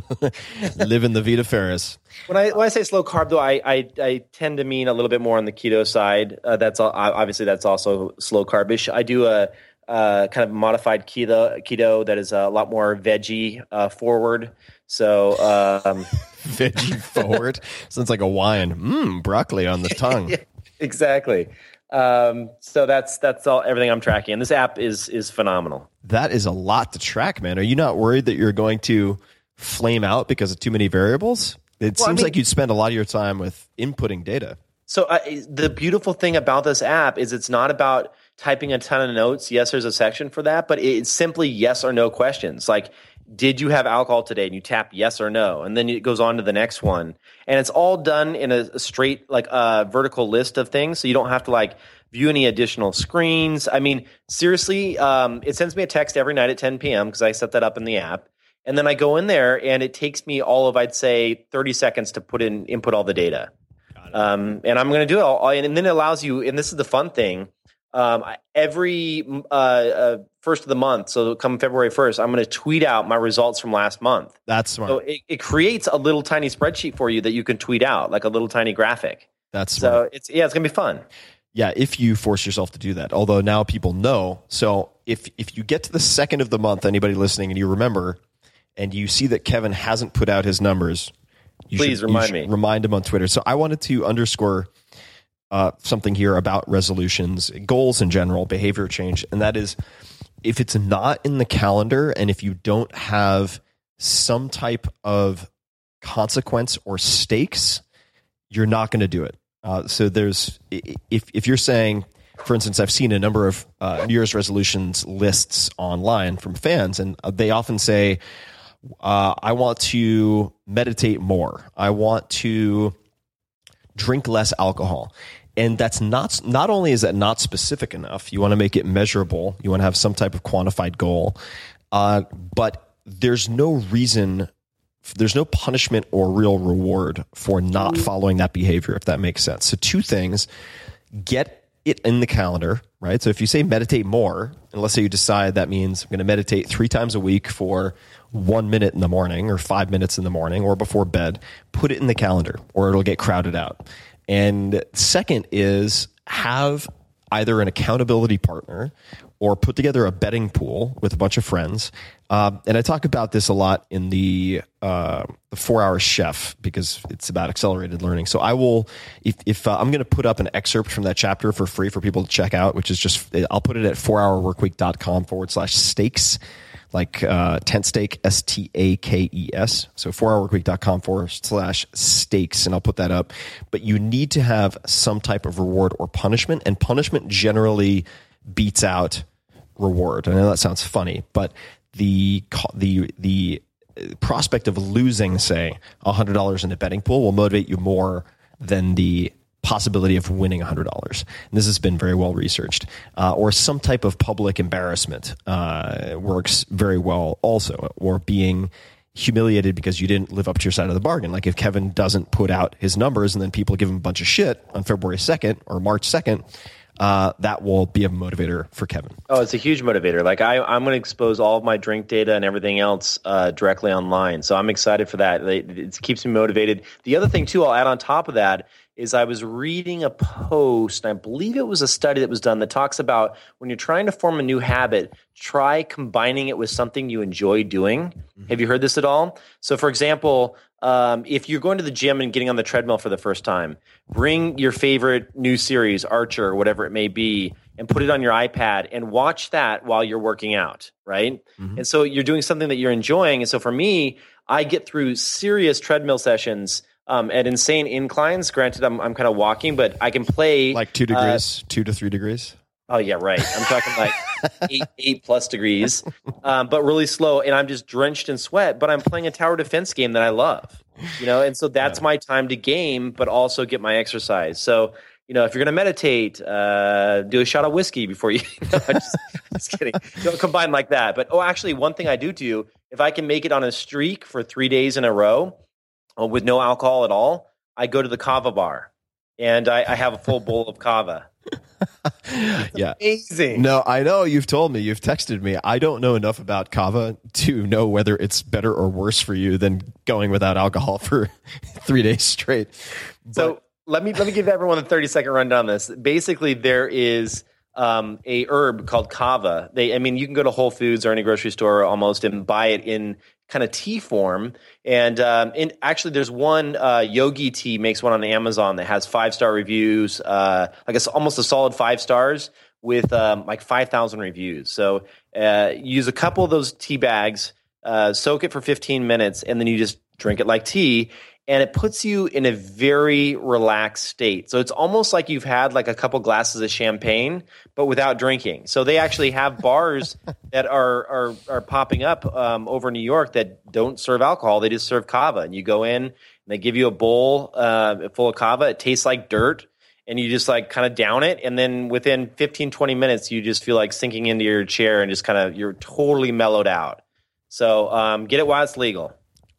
Living the Vita Ferris. When I when I say slow carb, though, I I, I tend to mean a little bit more on the keto side. Uh, that's all, obviously that's also slow carbish. I do a uh, kind of modified keto keto that is a lot more veggie uh, forward. So um, veggie forward sounds like a wine. Mmm, broccoli on the tongue. Yeah, exactly. Um, so that's that's all everything I'm tracking. And this app is is phenomenal. That is a lot to track, man. Are you not worried that you're going to flame out because of too many variables? It well, seems I mean, like you'd spend a lot of your time with inputting data. So uh, the beautiful thing about this app is it's not about typing a ton of notes. Yes, there's a section for that, but it's simply yes or no questions. Like, did you have alcohol today? And you tap yes or no. And then it goes on to the next one. And it's all done in a, a straight, like a uh, vertical list of things. So you don't have to like view any additional screens. I mean, seriously, um, it sends me a text every night at ten p.m. because I set that up in the app. And then I go in there and it takes me all of, I'd say, thirty seconds to put in, input all the data. Um, and I'm going to do it all. And then it allows you, and this is the fun thing, um, every uh, uh, first of the month, so come February first, I'm going to tweet out my results from last month. That's smart. So it, it creates a little tiny spreadsheet for you that you can tweet out, like a little tiny graphic. That's smart. So it's, yeah, it's going to be fun. Yeah, if you force yourself to do that. Although now people know. So if if you get to the second of the month, anybody listening, and you remember, and you see that Kevin hasn't put out his numbers, you please should, remind you me. Remind him on Twitter. So I wanted to underscore uh, something here about resolutions, goals in general, behavior change, and that is if it's not in the calendar and if you don't have some type of consequence or stakes, you're not going to do it. Uh, so there's, if if you're saying, for instance, I've seen a number of uh, New Year's resolutions lists online from fans, and they often say, uh, I want to meditate more. I want to drink less alcohol. And that's not, not only is that not specific enough, you want to make it measurable, you want to have some type of quantified goal, uh, but there's no reason there's no punishment or real reward for not following that behavior, if that makes sense. So two things, get it in the calendar, right? So if you say meditate more, and let's say you decide that means I'm going to meditate three times a week for one minute in the morning or five minutes in the morning or before bed, put it in the calendar or it'll get crowded out. And second is have either an accountability partner or put together a betting pool with a bunch of friends. Uh, and I talk about this a lot in the uh, the Four Hour Chef because it's about accelerated learning. So I will, if, if uh, I'm going to put up an excerpt from that chapter for free for people to check out, which is just, I'll put it at four hour workweek dot com forward slash stakes, like uh, tent stake, S T A K E S. So four hour workweek dot com forward slash stakes, and I'll put that up. But you need to have some type of reward or punishment, and punishment generally beats out reward. I know that sounds funny, but the the the prospect of losing, say, one hundred dollars in a betting pool will motivate you more than the possibility of winning one hundred dollars. And this has been very well researched. Uh, or some type of public embarrassment uh, works very well also, or being humiliated because you didn't live up to your side of the bargain. Like if Kevin doesn't put out his numbers and then people give him a bunch of shit on February second or March second, Uh, that will be a motivator for Kevin. Oh, it's a huge motivator. Like I, I'm going to expose all of my drink data and everything else uh, directly online. So I'm excited for that. It, it keeps me motivated. The other thing too, I'll add on top of that is I was reading a post, and I believe it was a study that was done that talks about when you're trying to form a new habit, try combining it with something you enjoy doing. Mm-hmm. Have you heard this at all? So for example, um, if you're going to the gym and getting on the treadmill for the first time, bring your favorite new series, Archer, or whatever it may be, and put it on your iPad and watch that while you're working out, right? Mm-hmm. And so you're doing something that you're enjoying. And so for me, I get through serious treadmill sessions um, at insane inclines. Granted, I'm I'm kind of walking, but I can play like two degrees, uh, two to three degrees. Oh yeah, right. I'm talking like eight, eight plus degrees, um, but really slow. And I'm just drenched in sweat, but I'm playing a tower defense game that I love, you know? And so that's yeah. my time to game, but also get my exercise. So, you know, if you're going to meditate, uh, do a shot of whiskey before you, no, just, just kidding. Don't combine like that. But, oh, actually one thing I do do, if I can make it on a streak for three days in a row uh, with no alcohol at all, I go to the kava bar and I, I have a full bowl of kava. Yeah. Amazing. No, I know you've told me, you've texted me. I don't know enough about kava to know whether it's better or worse for you than going without alcohol for three days straight. But, so let me let me give everyone a thirty second rundown on this. Basically, there is um, a herb called kava. They, I mean, you can go to Whole Foods or any grocery store almost and buy it in kind of tea form. And, um, and actually there's one, uh, Yogi Tea makes one on Amazon that has five-star reviews, uh, like it's almost a solid five stars with, um, like five thousand reviews. So, uh, use a couple of those tea bags, uh, soak it for fifteen minutes, and then you just drink it like tea. And it puts you in a very relaxed state. So it's almost like you've had like a couple glasses of champagne, but without drinking. So they actually have bars that are are are popping up um, over New York that don't serve alcohol. They just serve kava. And you go in and they give you a bowl uh, full of kava. It tastes like dirt. And you just like kind of down it. And then within fifteen, twenty minutes, you just feel like sinking into your chair and just kind of, you're totally mellowed out. So um, get it while it's legal.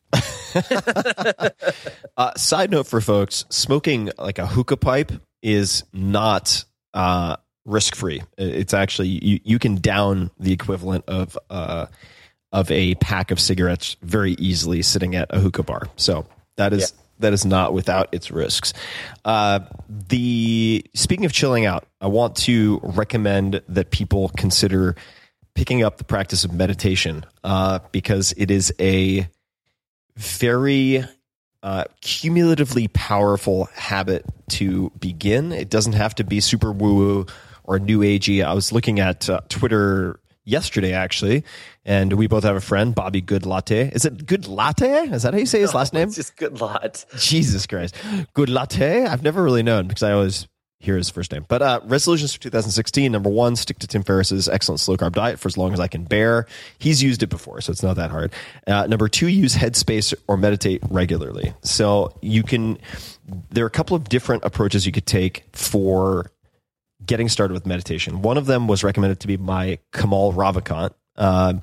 uh, side note for folks, smoking like a hookah pipe is not uh, risk-free. It's actually, you, you can down the equivalent of uh, of a pack of cigarettes very easily sitting at a hookah bar. So that is yeah. that is not without its risks. Uh, the speaking of chilling out, I want to recommend that people consider picking up the practice of meditation uh, because it is a very uh, cumulatively powerful habit to begin. It doesn't have to be super woo-woo or new agey. I was looking at uh, Twitter yesterday, actually, and we both have a friend, Bobby Good Latte. Is it Good Latte? Is that how you say his no, last name? It's just Good Lot. Jesus Christ. Good Latte? I've never really known because I always hear his first name. But uh, resolutions for two thousand sixteen, number one, stick to Tim Ferriss's excellent slow-carb diet for as long as I can bear. He's used it before, so it's not that hard. Uh, number two, use Headspace or meditate regularly. So you can, there are a couple of different approaches you could take for getting started with meditation. One of them was recommended to be by Kamal Ravikant, uh,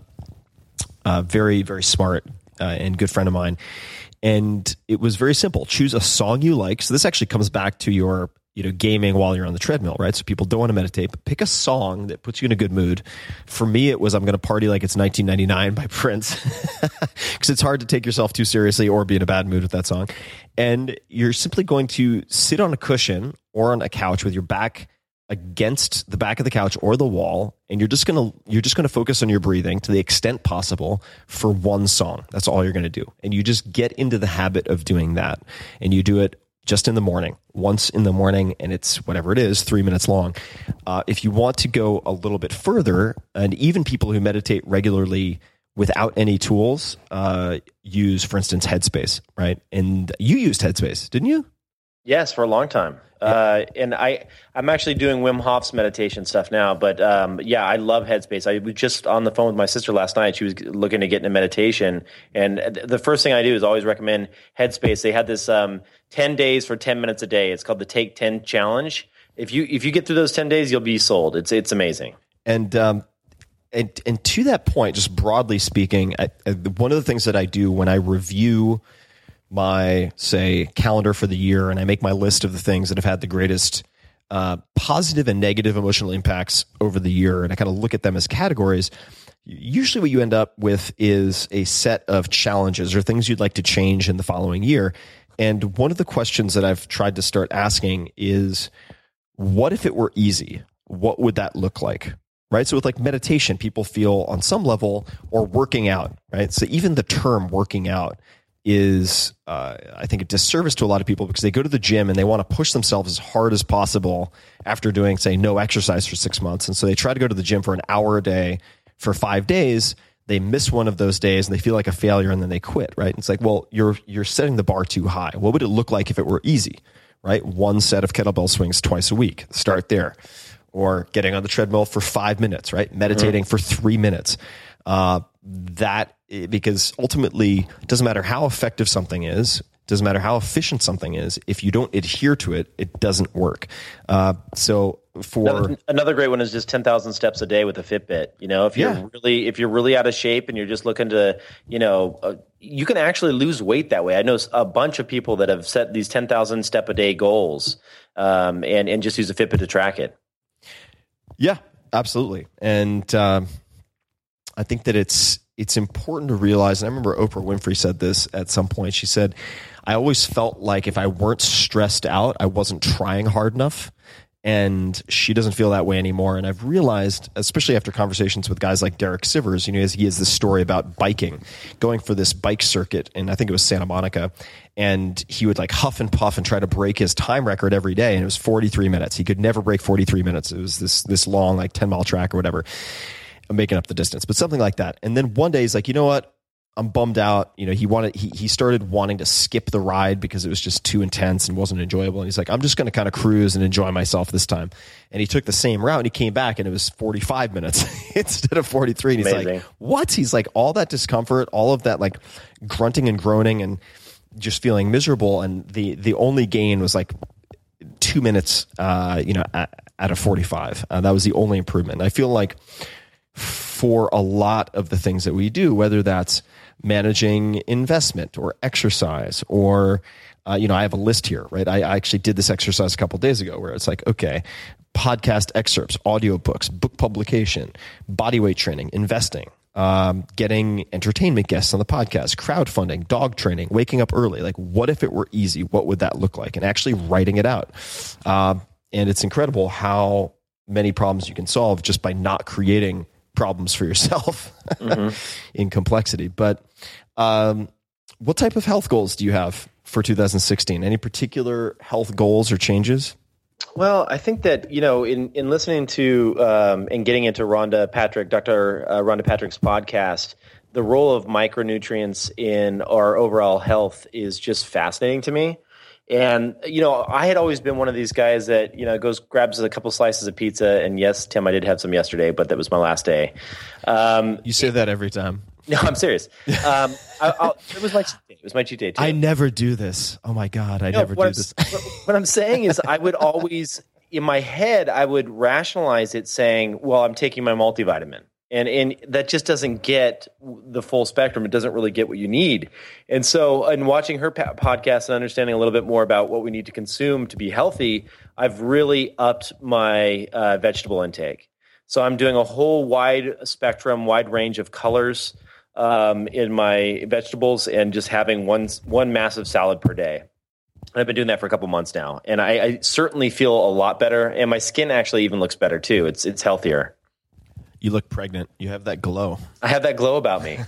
uh, very, very smart uh, and good friend of mine. And it was very simple. Choose a song you like. So this actually comes back to your you know, gaming while you're on the treadmill, right? So people don't want to meditate, but pick a song that puts you in a good mood. For me, it was I'm going to party like it's nineteen ninety-nine by Prince because it's hard to take yourself too seriously or be in a bad mood with that song. And you're simply going to sit on a cushion or on a couch with your back against the back of the couch or the wall, and you're just going to you're just going to focus on your breathing to the extent possible for one song. That's all you're going to do. And you just get into the habit of doing that. And you do it just in the morning, once in the morning, and it's whatever it is, three minutes long. Uh, if you want to go a little bit further, and even people who meditate regularly without any tools uh, use, for instance, Headspace, right? And you used Headspace, didn't you? Yes, for a long time. Uh, and I, I'm actually doing Wim Hof's meditation stuff now, but um, yeah, I love Headspace. I was just on the phone with my sister last night. She was looking to get into meditation. And the first thing I do is always recommend Headspace. They had this um, ten days for ten minutes a day. It's called the Take ten Challenge. If you if you get through those ten days, you'll be sold. It's it's amazing. And um, and and to that point, just broadly speaking, I, I, one of the things that I do when I review my, say, calendar for the year and I make my list of the things that have had the greatest uh, positive and negative emotional impacts over the year, and I kind of look at them as categories, usually what you end up with is a set of challenges or things you'd like to change in the following year. And one of the questions that I've tried to start asking is, what if it were easy? What would that look like? Right? So with like meditation, people feel on some level, or working out, right? So even the term working out is, uh, I think, a disservice to a lot of people because they go to the gym and they want to push themselves as hard as possible after doing, say, no exercise for six months. And so they try to go to the gym for an hour a day for five days. They miss one of those days and they feel like a failure and then they quit, right? It's like, well, you're you're setting the bar too high. What would it look like if it were easy, right? One set of kettlebell swings twice a week. Start there. or getting on the treadmill for five minutes, right? Meditating mm-hmm. for three minutes. Uh, that because ultimately it doesn't matter how effective something is, doesn't matter how efficient something is. If you don't adhere to it, it doesn't work. Uh, so for another, another great one is just ten thousand steps a day with a Fitbit. You know, if you're yeah. really, if you're really out of shape and you're just looking to, you know, uh, you can actually lose weight that way. I know a bunch of people that have set these ten thousand step a day goals, um, and, and just use a Fitbit to track it. Yeah, absolutely. And, um, I think that it's, it's important to realize, and I remember Oprah Winfrey said this at some point. She said, I always felt like if I weren't stressed out, I wasn't trying hard enough. And she doesn't feel that way anymore. And I've realized, especially after conversations with guys like Derek Sivers, you know, he has this story about biking, going for this bike circuit, and I think it was Santa Monica, and he would like huff and puff and try to break his time record every day, and it was forty-three minutes. He could never break forty-three minutes. It was this this long, like ten mile track or whatever. I'm making up the distance, but something like that. And then one day he's like, you know what? I'm bummed out. You know, he wanted, he, he started wanting to skip the ride because it was just too intense and wasn't enjoyable. And he's like, I'm just going to kind of cruise and enjoy myself this time. And he took the same route and he came back and it was forty-five minutes instead of forty-three. And he's Amazing. like, what? He's like, all that discomfort, all of that like grunting and groaning and just feeling miserable. And the, the only gain was like two minutes, uh, you know, at, at a forty-five. Uh, that was the only improvement. And I feel like for a lot of the things that we do, whether that's managing investment or exercise or, uh, you know, I have a list here, right? I, I actually did this exercise a couple of days ago where it's like, okay, podcast excerpts, audiobooks, book publication, body weight training, investing, um, getting entertainment guests on the podcast, crowdfunding, dog training, waking up early. Like, what if it were easy? What would that look like? And actually writing it out. Um, and it's incredible how many problems you can solve just by not creating problems for yourself mm-hmm. in complexity. But um, what type of health goals do you have for two thousand sixteen? Any particular health goals or changes? Well, I think that, you know, in, in listening to um, and getting into Rhonda Patrick, Doctor Uh, Rhonda Patrick's podcast, the role of micronutrients in our overall health is just fascinating to me. And, you know, I had always been one of these guys that, you know, goes, grabs a couple slices of pizza. And yes, Tim, I did have some yesterday, but that was my last day. Um, you say that every time. No, I'm serious. Um, I, I'll, it was my cheat day. It was my cheat day too. I never do this. Oh my God. I no, never do I'm, this. What I'm saying is I would always, in my head, I would rationalize it saying, well, I'm taking my multivitamin. And and that just doesn't get the full spectrum. It doesn't really get what you need. And so in watching her pa- podcast and understanding a little bit more about what we need to consume to be healthy, I've really upped my uh, vegetable intake. So I'm doing a whole wide spectrum, wide range of colors um, in my vegetables and just having one, one massive salad per day. And I've been doing that for a couple months now. And I, I certainly feel a lot better. And my skin actually even looks better too. It's it's healthier. You look pregnant. You have that glow. I have that glow about me.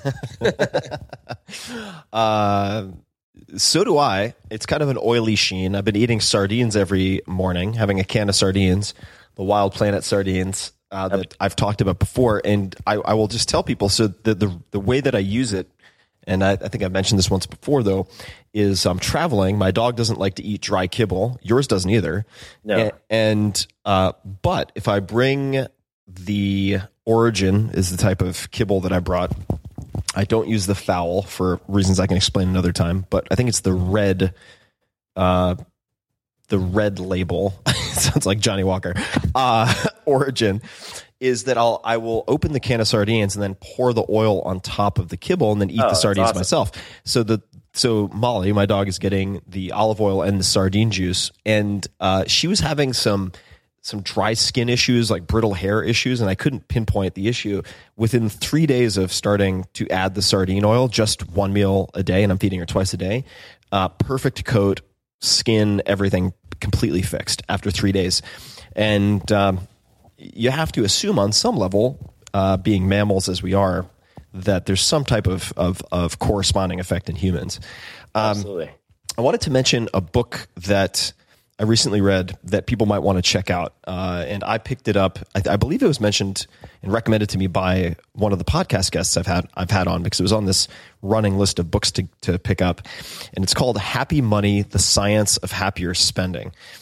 uh, so do I. It's kind of an oily sheen. I've been eating sardines every morning, having a can of sardines, the Wild Planet sardines uh, that I've talked about before. And I, I will just tell people, so the, the, the way that I use it, and I, I think I've mentioned this once before, though, is I'm traveling. My dog doesn't like to eat dry kibble. Yours doesn't either. No. And, and uh, but if I bring the Origin is the type of kibble that I brought. I don't use the foul for reasons I can explain another time, but I think it's the red, uh, the red label. Sounds like Johnny Walker. Uh, Origin is that I'll I will open the can of sardines and then pour the oil on top of the kibble and then eat oh, the sardines awesome. myself. So the so Molly, my dog, is getting the olive oil and the sardine juice, and uh, she was having some. some dry skin issues, like brittle hair issues, and I couldn't pinpoint the issue. Within three days of starting to add the sardine oil, just one meal a day, and I'm feeding her twice a day, uh, perfect coat, skin, everything completely fixed after three days. And um, you have to assume on some level, uh, being mammals as we are, that there's some type of, of, of corresponding effect in humans. Um, Absolutely. I wanted to mention a book that I recently read that people might want to check out. Uh, and I picked it up. I, I believe it was mentioned and recommended to me by one of the podcast guests I've had, I've had on, because it was on this running list of books to, to pick up. And it's called Happy Money, The Science of Happier Spending.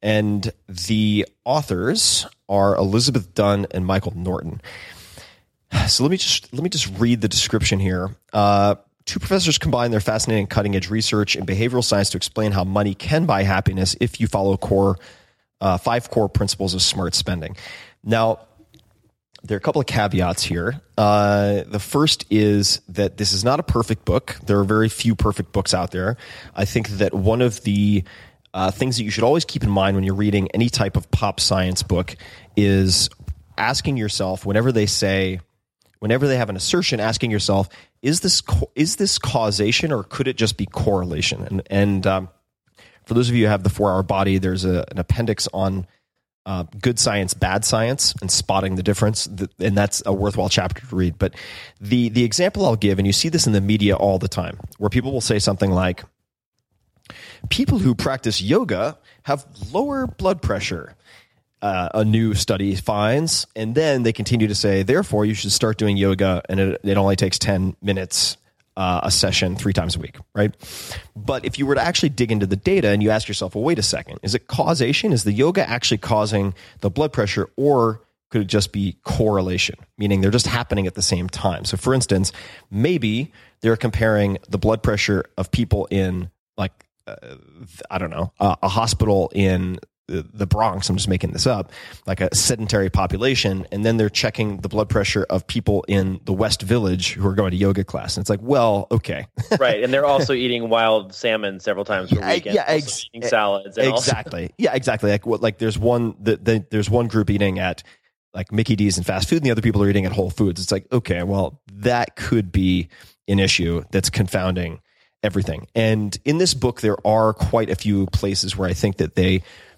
and the authors are Elizabeth Dunn and Michael Norton. So let me just let me just read the description here. Uh, two professors combine their fascinating cutting-edge research in behavioral science to explain how money can buy happiness if you follow core uh, five core principles of smart spending. Now, there are a couple of caveats here. Uh, the first is that this is not a perfect book. There are very few perfect books out there. I think that one of the uh, things that you should always keep in mind when you're reading any type of pop science book is asking yourself, whenever they say, whenever they have an assertion, asking yourself, is this co- is this causation or could it just be correlation? And, and um, for those of you who have the four-hour body, there's a, an appendix on Uh, good science, bad science, and spotting the difference, and that's a worthwhile chapter to read. But the the example I'll give, and you see this in the media all the time, where people will say something like, people who practice yoga have lower blood pressure, uh, a new study finds, and then they continue to say, therefore, you should start doing yoga, and it, it only takes ten minutes Uh, a session three times a week, right? But if you were to actually dig into the data and you ask yourself, well, wait a second, is it causation? Is the yoga actually causing the blood pressure, or could it just be correlation, meaning they're just happening at the same time? So for instance, maybe they're comparing the blood pressure of people in like, uh, I don't know, uh, a hospital in the Bronx, I'm just making this up, like a sedentary population, and then they're checking the blood pressure of people in the West Village who are going to yoga class. And it's like, well, okay. Right, and they're also eating wild salmon several times per yeah, weekend. Yeah, ex- eating salads. And exactly. Also- yeah, exactly. Like what? Like there's one the, the, there's one group eating at like Mickey D's and fast food, and the other people are eating at Whole Foods. It's like, okay, well, that could be an issue that's confounding everything. And in this book, there are quite a few places where I think that they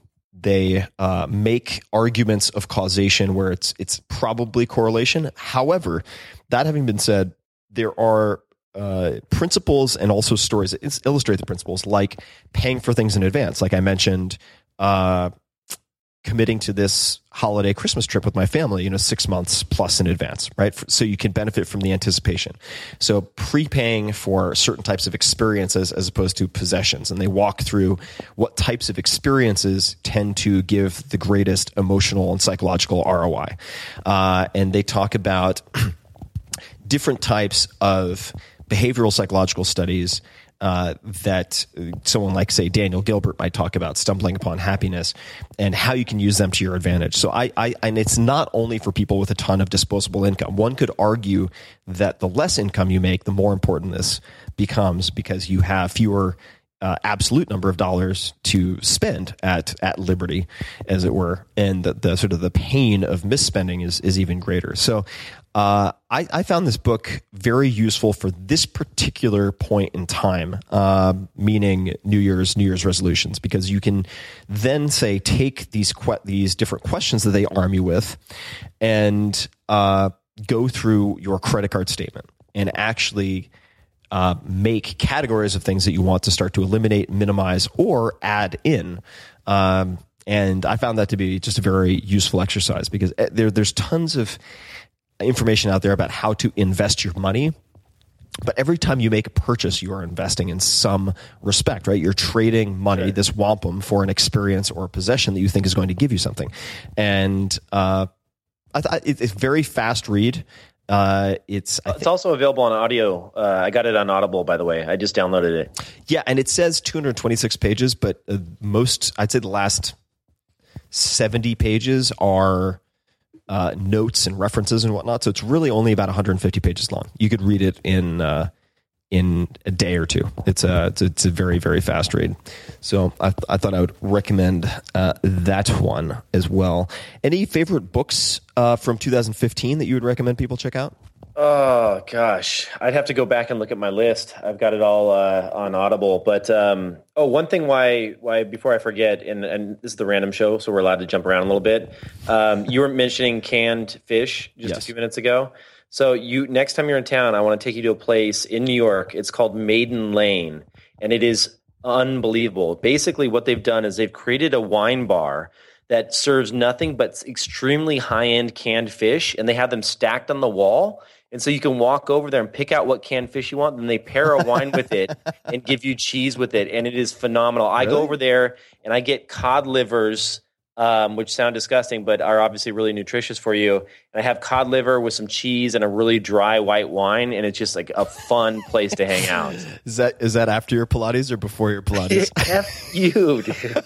They uh, make arguments of causation where it's it's probably correlation. However, that having been said, there are uh, principles and also stories that illustrate the principles, like paying for things in advance. Like I mentioned, uh, committing to this holiday Christmas trip with my family, you know, six months plus in advance, right? So you can benefit from the anticipation. So prepaying for certain types of experiences as opposed to possessions. And they walk through what types of experiences tend to give the greatest emotional and psychological R O I. Uh, and they talk about different types of behavioral psychological studies Uh, that someone like, say, Daniel Gilbert might talk about, stumbling upon happiness, and how you can use them to your advantage. So I, I, and it's not only for people with a ton of disposable income. One could argue that the less income you make, the more important this becomes, because you have fewer uh, absolute number of dollars to spend at at liberty, as it were, and the, the sort of the pain of misspending is is even greater. So uh, I, I found this book very useful for this particular point in time, uh, meaning New Year's New Year's resolutions, because you can then say take these que- these different questions that they arm you with, and uh, go through your credit card statement and actually Uh, make categories of things that you want to start to eliminate, minimize, or add in. Um, and I found that to be just a very useful exercise, because there, there's tons of information out there about how to invest your money. But every time you make a purchase, you are investing in some respect, right? You're trading money, sure, this wampum, for an experience or a possession that you think is going to give you something. And uh, I thought it, it's a very fast read. Uh, it's I it's think, also available on audio. Uh, I got it on Audible, by the way. I just downloaded it. Yeah, and it says two hundred twenty-six pages, but uh, most, I'd say the last seventy pages are uh, notes and references and whatnot. So it's really only about one hundred fifty pages long. You could read it in uh, in a day or two. It's a it's a, it's a very very fast read. So I, th- I thought I would recommend uh, that one as well. Any favorite books uh, from two thousand fifteen that you would recommend people check out? Oh gosh, I'd have to go back and look at my list. I've got it all uh, on Audible. But um, oh, one thing why why before I forget, and, and this is the random show, so we're allowed to jump around a little bit. Um, you were mentioning canned fish just yes. a few minutes ago. So you next time you're in town, I want to take you to a place in New York. It's called Maiden Lane, and it is unbelievable. Basically, what they've done is they've created a wine bar that serves nothing but extremely high-end canned fish, and they have them stacked on the wall. And so you can walk over there and pick out what canned fish you want. Then they pair a wine with it and give you cheese with it. And it is phenomenal. I Really? go over there and I get cod livers, um, which sound disgusting, but are obviously really nutritious for you. And I have cod liver with some cheese and a really dry white wine. And it's just like a fun place to hang out. Is that is that after your Pilates or before your Pilates? F you, dude.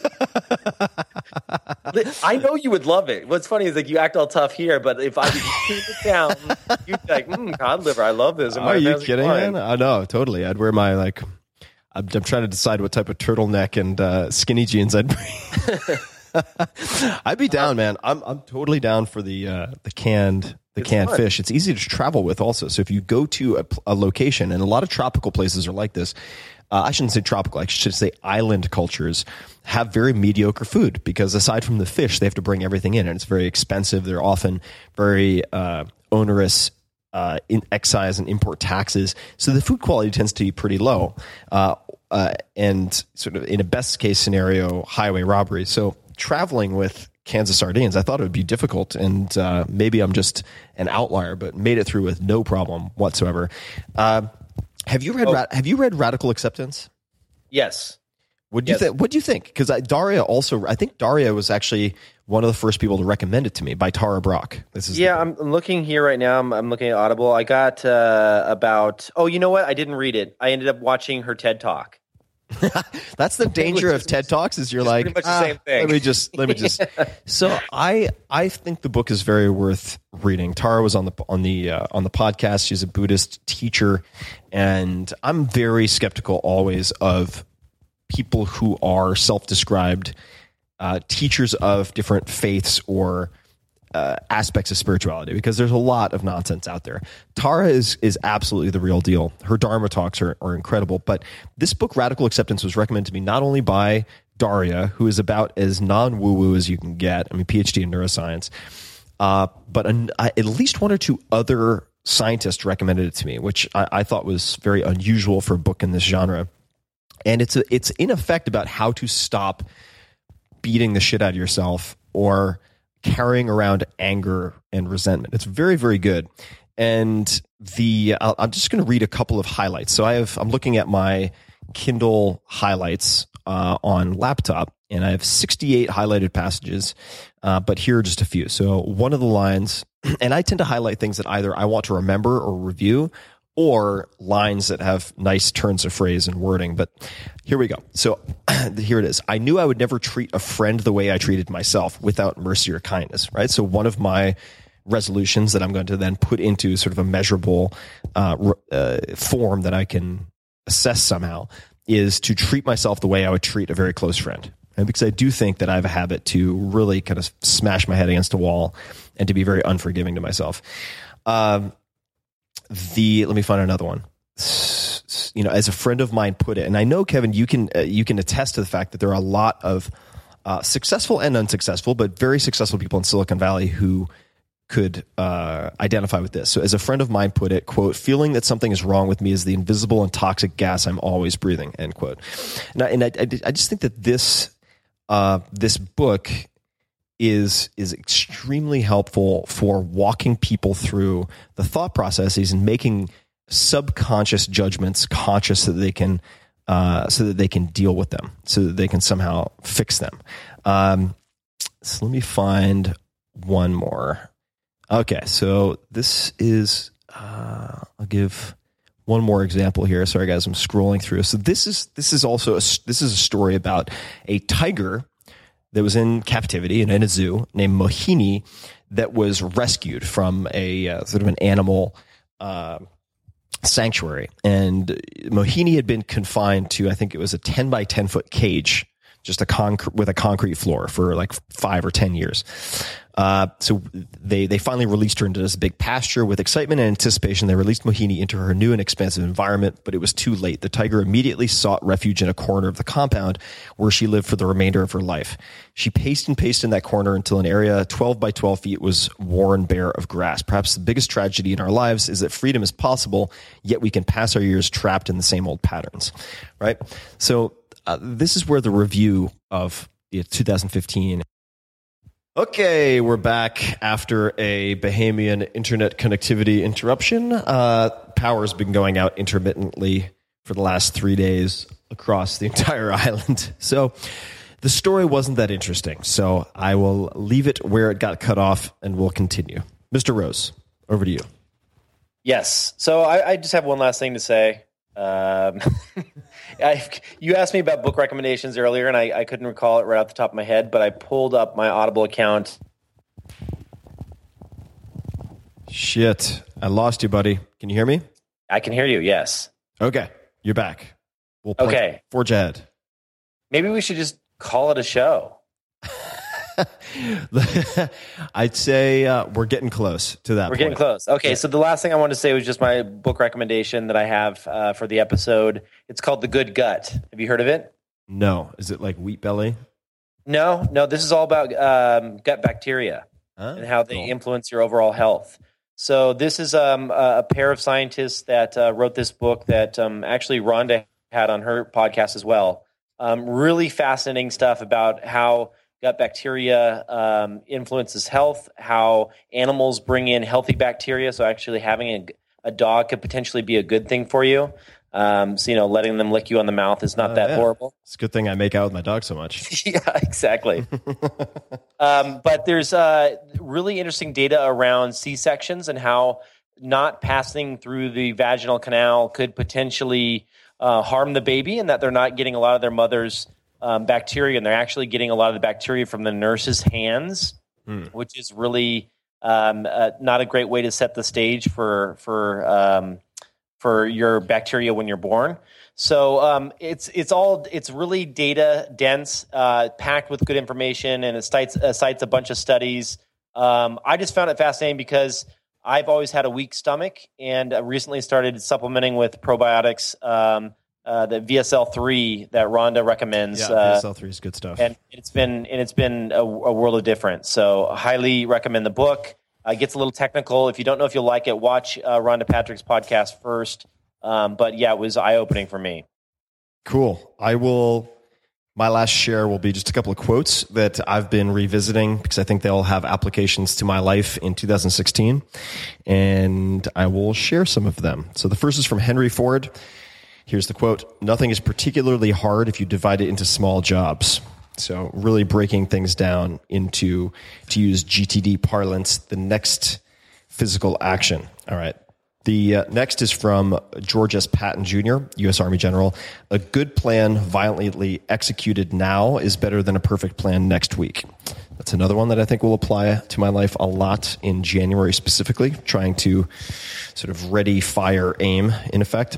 I know you would love it. What's funny is like you act all tough here, but if I came to town, you'd be like, mm, cod liver, I love this. Are you kidding, man? I know, totally. I'd wear my like. I'm, I'm trying to decide what type of turtleneck and uh, skinny jeans I'd bring. I'd be down, man. I'm I'm totally down for the uh, the canned the It's canned fun. fish. It's easy to travel with, also. So if you go to a, a location, and a lot of tropical places are like this. Uh, I shouldn't say tropical. I should say island cultures have very mediocre food because aside from the fish, they have to bring everything in, and it's very expensive. They're often very uh, onerous. Uh, in excise and import taxes, so the food quality tends to be pretty low, uh, uh, and sort of in a best case scenario, highway robbery. So traveling with cans of sardines, I thought it would be difficult, and uh, maybe I'm just an outlier, but made it through with no problem whatsoever. Uh, have you read? Oh. Ra- have you read Radical Acceptance? Yes. What do you Yes. think? What do you think? Because Daria also, I think Daria was actually one of the first people to recommend it to me, by Tara Brach. This is the- Yeah, I'm I'm looking here right now. I'm, I'm looking at Audible. I got uh, about, oh, you know what? I didn't read it. I ended up watching her TED Talk. That's the danger of TED Talks, is you're like, pretty much the "Ah, same thing." let me just, let me just. So I, I think the book is very worth reading. Tara was on the on the uh, on the podcast. She's a Buddhist teacher, and I'm very skeptical always of people who are self-described uh, teachers of different faiths or uh, aspects of spirituality, because there's a lot of nonsense out there. Tara is is absolutely the real deal. Her Dharma talks are, are incredible. But this book, Radical Acceptance, was recommended to me not only by Daria, who is about as non-woo-woo as you can get. I mean, PhD in neuroscience. Uh, but an, I, at least one or two other scientists recommended it to me, which I, I thought was very unusual for a book in this genre. And it's a, it's in effect about how to stop beating the shit out of yourself or carrying around anger and resentment. It's very, very good. And the I'll, I'm just going to read a couple of highlights. So I have I'm looking at my Kindle highlights uh, on laptop, and I have sixty-eight highlighted passages. Uh, but here are just a few. So one of the lines, and I tend to highlight things that either I want to remember or review, or lines that have nice turns of phrase and wording. But here we go. So here it is. I knew I would never treat a friend the way I treated myself, without mercy or kindness, right? So one of my resolutions that I'm going to then put into sort of a measurable uh, uh, form that I can assess somehow is to treat myself the way I would treat a very close friend. And because I do think that I have a habit to really kind of smash my head against a wall and to be very unforgiving to myself. Um, The let me find another one. You know, as a friend of mine put it, and I know, Kevin, you can uh, you can attest to the fact that there are a lot of uh, successful and unsuccessful, but very successful people in Silicon Valley who could uh, identify with this. So, as a friend of mine put it, quote, "Feeling that something is wrong with me is the invisible and toxic gas I'm always breathing," end quote. And I, and I, I just think that this uh, this book is is extremely helpful for walking people through the thought processes and making subconscious judgments conscious so that they can uh, so that they can deal with them, so that they can somehow fix them. Um, so let me find one more. Okay, so this is uh, I'll give one more example here. Sorry, guys, I'm scrolling through. So this is this is also a, this is a story about a tiger that was in captivity and in a zoo named Mohini that was rescued from a uh, sort of an animal uh, sanctuary. And Mohini had been confined to, I think it was a ten by ten foot cage, just a concrete with a concrete floor for like five or ten years. Uh, so they, they finally released her into this big pasture. With excitement and anticipation, they released Mohini into her new and expansive environment, but it was too late. The tiger immediately sought refuge in a corner of the compound where she lived for the remainder of her life. She paced and paced in that corner until an area twelve by twelve feet was worn bare of grass. Perhaps the biggest tragedy in our lives is that freedom is possible, yet we can pass our years trapped in the same old patterns, right? So uh, this is where the review of the two thousand fifteen Okay, we're back after a Bahamian internet connectivity interruption. Uh, power's been going out intermittently for the last three days across the entire island. So the story wasn't that interesting. So I will leave it where it got cut off and we'll continue. Mister Rose, over to you. Yes. So I, I just have one last thing to say. Um, I, you asked me about book recommendations earlier, and I, I couldn't recall it right off the top of my head, but I pulled up my Audible account. Shit. I lost you, buddy. Can you hear me? I can hear you, yes. Okay. You're back. We'll okay. Forge ahead. Maybe we should just call it a show. I'd say uh, we're getting close to that We're point. getting close. Okay, yeah. So the last thing I wanted to say was just my book recommendation that I have uh, for the episode. It's called The Good Gut. Have you heard of it? No. Is it like wheat belly? No, no. This is all about um, gut bacteria Huh? and how they Cool. influence your overall health. So this is um, a, a pair of scientists that uh, wrote this book that um, actually Rhonda had on her podcast as well. Um, really fascinating stuff about how gut bacteria um, influences health, how animals bring in healthy bacteria. So actually having a, a dog could potentially be a good thing for you. Um, so, you know, letting them lick you on the mouth is not Uh, that yeah. horrible. It's a good thing I make out with my dog so much. Yeah, exactly. um, but there's uh, really interesting data around C-sections and how not passing through the vaginal canal could potentially uh, harm the baby, and that they're not getting a lot of their mother's um, bacteria, and they're actually getting a lot of the bacteria from the nurse's hands, Hmm. which is really um, uh, not a great way to set the stage for for um, for your bacteria when you're born. So um, it's it's all it's really data dense, uh, packed with good information, and it cites uh, cites a bunch of studies. Um, I just found it fascinating because I've always had a weak stomach, and uh, recently started supplementing with probiotics, um, uh, the V S L three that Rhonda recommends. Yeah, uh, V S L three is good stuff. and it's been and it's been a, a world of difference. So I highly recommend the book. Uh, it gets a little technical. If you don't know if you'll like it, watch uh, Rhonda Patrick's podcast first. Um, but yeah, it was eye opening for me. Cool. I will. My last share will be just a couple of quotes that I've been revisiting because I think they'll have applications to my life in two thousand sixteen, and I will share some of them. So the first is from Henry Ford. Here's the quote: "Nothing is particularly hard if you divide it into small jobs." So really breaking things down into, to use G T D parlance, the next physical action. All right. The uh, next is from George S. Patton Junior, U S Army General. "A good plan violently executed now is better than a perfect plan next week." That's another one that I think will apply to my life a lot in January specifically, trying to sort of ready, fire, aim in effect.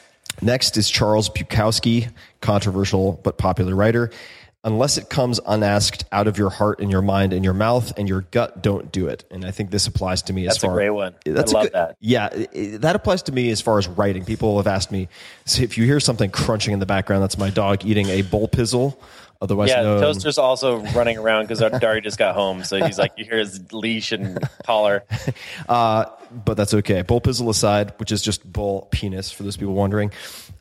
Next is Charles Bukowski, controversial but popular writer. "Unless it comes unasked out of your heart and your mind and your mouth and your gut, don't do it." And I think this applies to me That's as far a great one. That's I a love good, that. Yeah, it- it- that applies to me as far as writing. People have asked me, so if you hear something crunching in the background, that's my dog eating a bull pizzle, otherwise Yeah, known. Toaster's also running around because our Dari just got home. So he's like, you hear his leash and collar. Uh, but that's okay. Bull pizzle aside, which is just bull penis for those people wondering.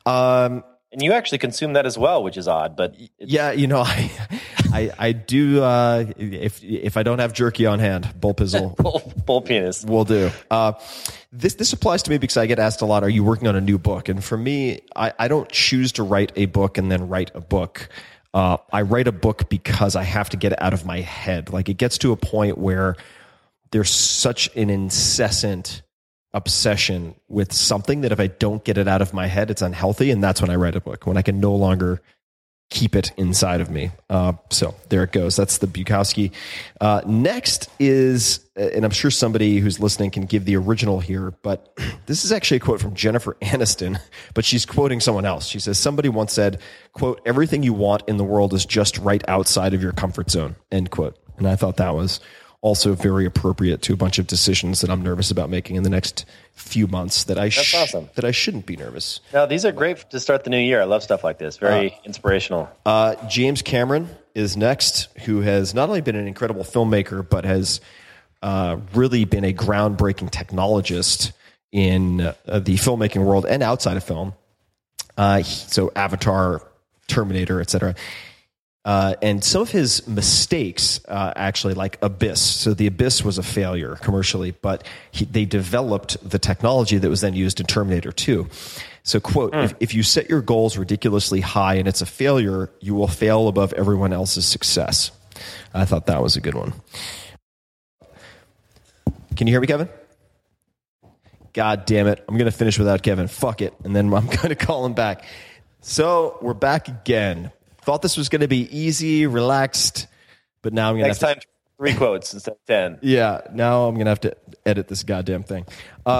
Um, And you actually consume that as well, which is odd. But it's, yeah, you know, I, I, I do. Uh, if if I don't have jerky on hand, bull pizzle bull, bull penis. will do. Uh, this this applies to me because I get asked a lot, "Are you working on a new book?" And for me, I, I don't choose to write a book and then write a book. Uh, I write a book because I have to get it out of my head. Like it gets to a point where there's such an incessant obsession with something that if I don't get it out of my head, it's unhealthy. And that's when I write a book, when I can no longer keep it inside of me. Uh, so there it goes. That's the Bukowski. Uh, next is, and I'm sure somebody who's listening can give the original here, but this is actually a quote from Jennifer Aniston, but she's quoting someone else. She says, somebody once said, quote, "Everything you want in the world is just right outside of your comfort zone," end quote. And I thought that was also very appropriate to a bunch of decisions that I'm nervous about making in the next few months that I sh- awesome. that I shouldn't be nervous. No, these are great to start the new year. I love stuff like this. Very uh, inspirational. Uh, James Cameron is next, who has not only been an incredible filmmaker, but has uh, really been a groundbreaking technologist in uh, the filmmaking world and outside of film. Uh, he, so Avatar, Terminator, et cetera. Uh, and some of his mistakes, uh, actually, like Abyss. So the Abyss was a failure commercially, but he, they developed the technology that was then used in Terminator two. So, quote, mm. if, if you set your goals ridiculously high and it's a failure, you will fail above everyone else's success. I thought that was a good one. Can you hear me, Kevin? God damn it. I'm going to finish without Kevin. Fuck it. And then I'm going to call him back. So we're back again. Thought this was going to be easy, relaxed, but now I'm going to Next time, three quotes instead of ten. Yeah, now I'm going to have to edit this goddamn thing. Uh,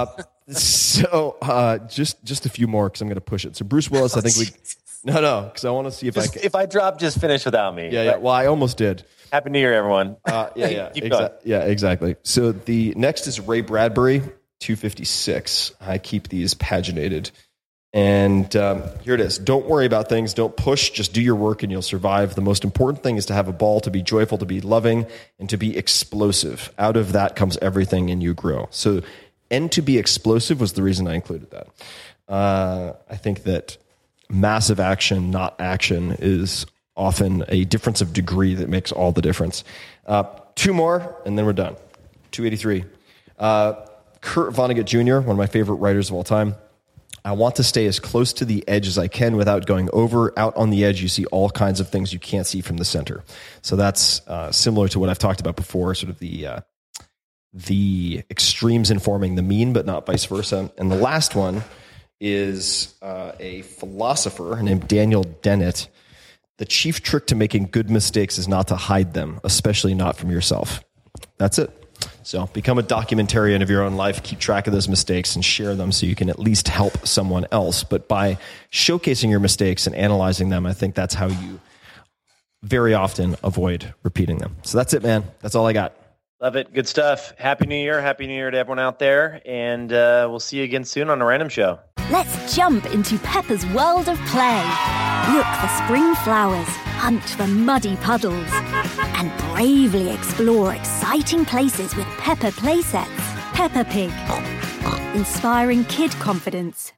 so uh, just just a few more because I'm going to push it. So Bruce Willis, I think we... No, no, because I want to see if just, I can... If I drop, just finish without me. Yeah, yeah. Well, I almost did. Happy New Year, everyone. Uh, yeah, yeah. Keep exa- going. Yeah, exactly. So the next is Ray Bradbury, two fifty-six. I keep these paginated. And um, here it is. Don't worry about things. Don't push. Just do your work and you'll survive. The most important thing is to have a ball, to be joyful, to be loving, and to be explosive. Out of that comes everything and you grow. So, and to be explosive was the reason I included that. Uh, I think that massive action, not action, is often a difference of degree that makes all the difference. Uh, two more, and then we're done. two eighty-three. Uh, Kurt Vonnegut Junior, one of my favorite writers of all time. I want to stay as close to the edge as I can without going over. Out on the edge, you see all kinds of things you can't see from the center. So that's uh, similar to what I've talked about before, sort of the uh, the extremes informing the mean, but not vice versa. And the last one is uh, a philosopher named Daniel Dennett. The chief trick to making good mistakes is not to hide them, especially not from yourself. That's it. So become a documentarian of your own life, keep track of those mistakes and share them so you can at least help someone else. But by showcasing your mistakes and analyzing them, I think that's how you very often avoid repeating them. So that's it, man. That's all I got. Love it. Good stuff. Happy New Year. Happy New Year to everyone out there. And uh, we'll see you again soon on A Random Show. Let's jump into Peppa's world of play. Look for spring flowers, hunt for muddy puddles, and bravely explore exciting places with Peppa playsets. Peppa Pig, inspiring kid confidence.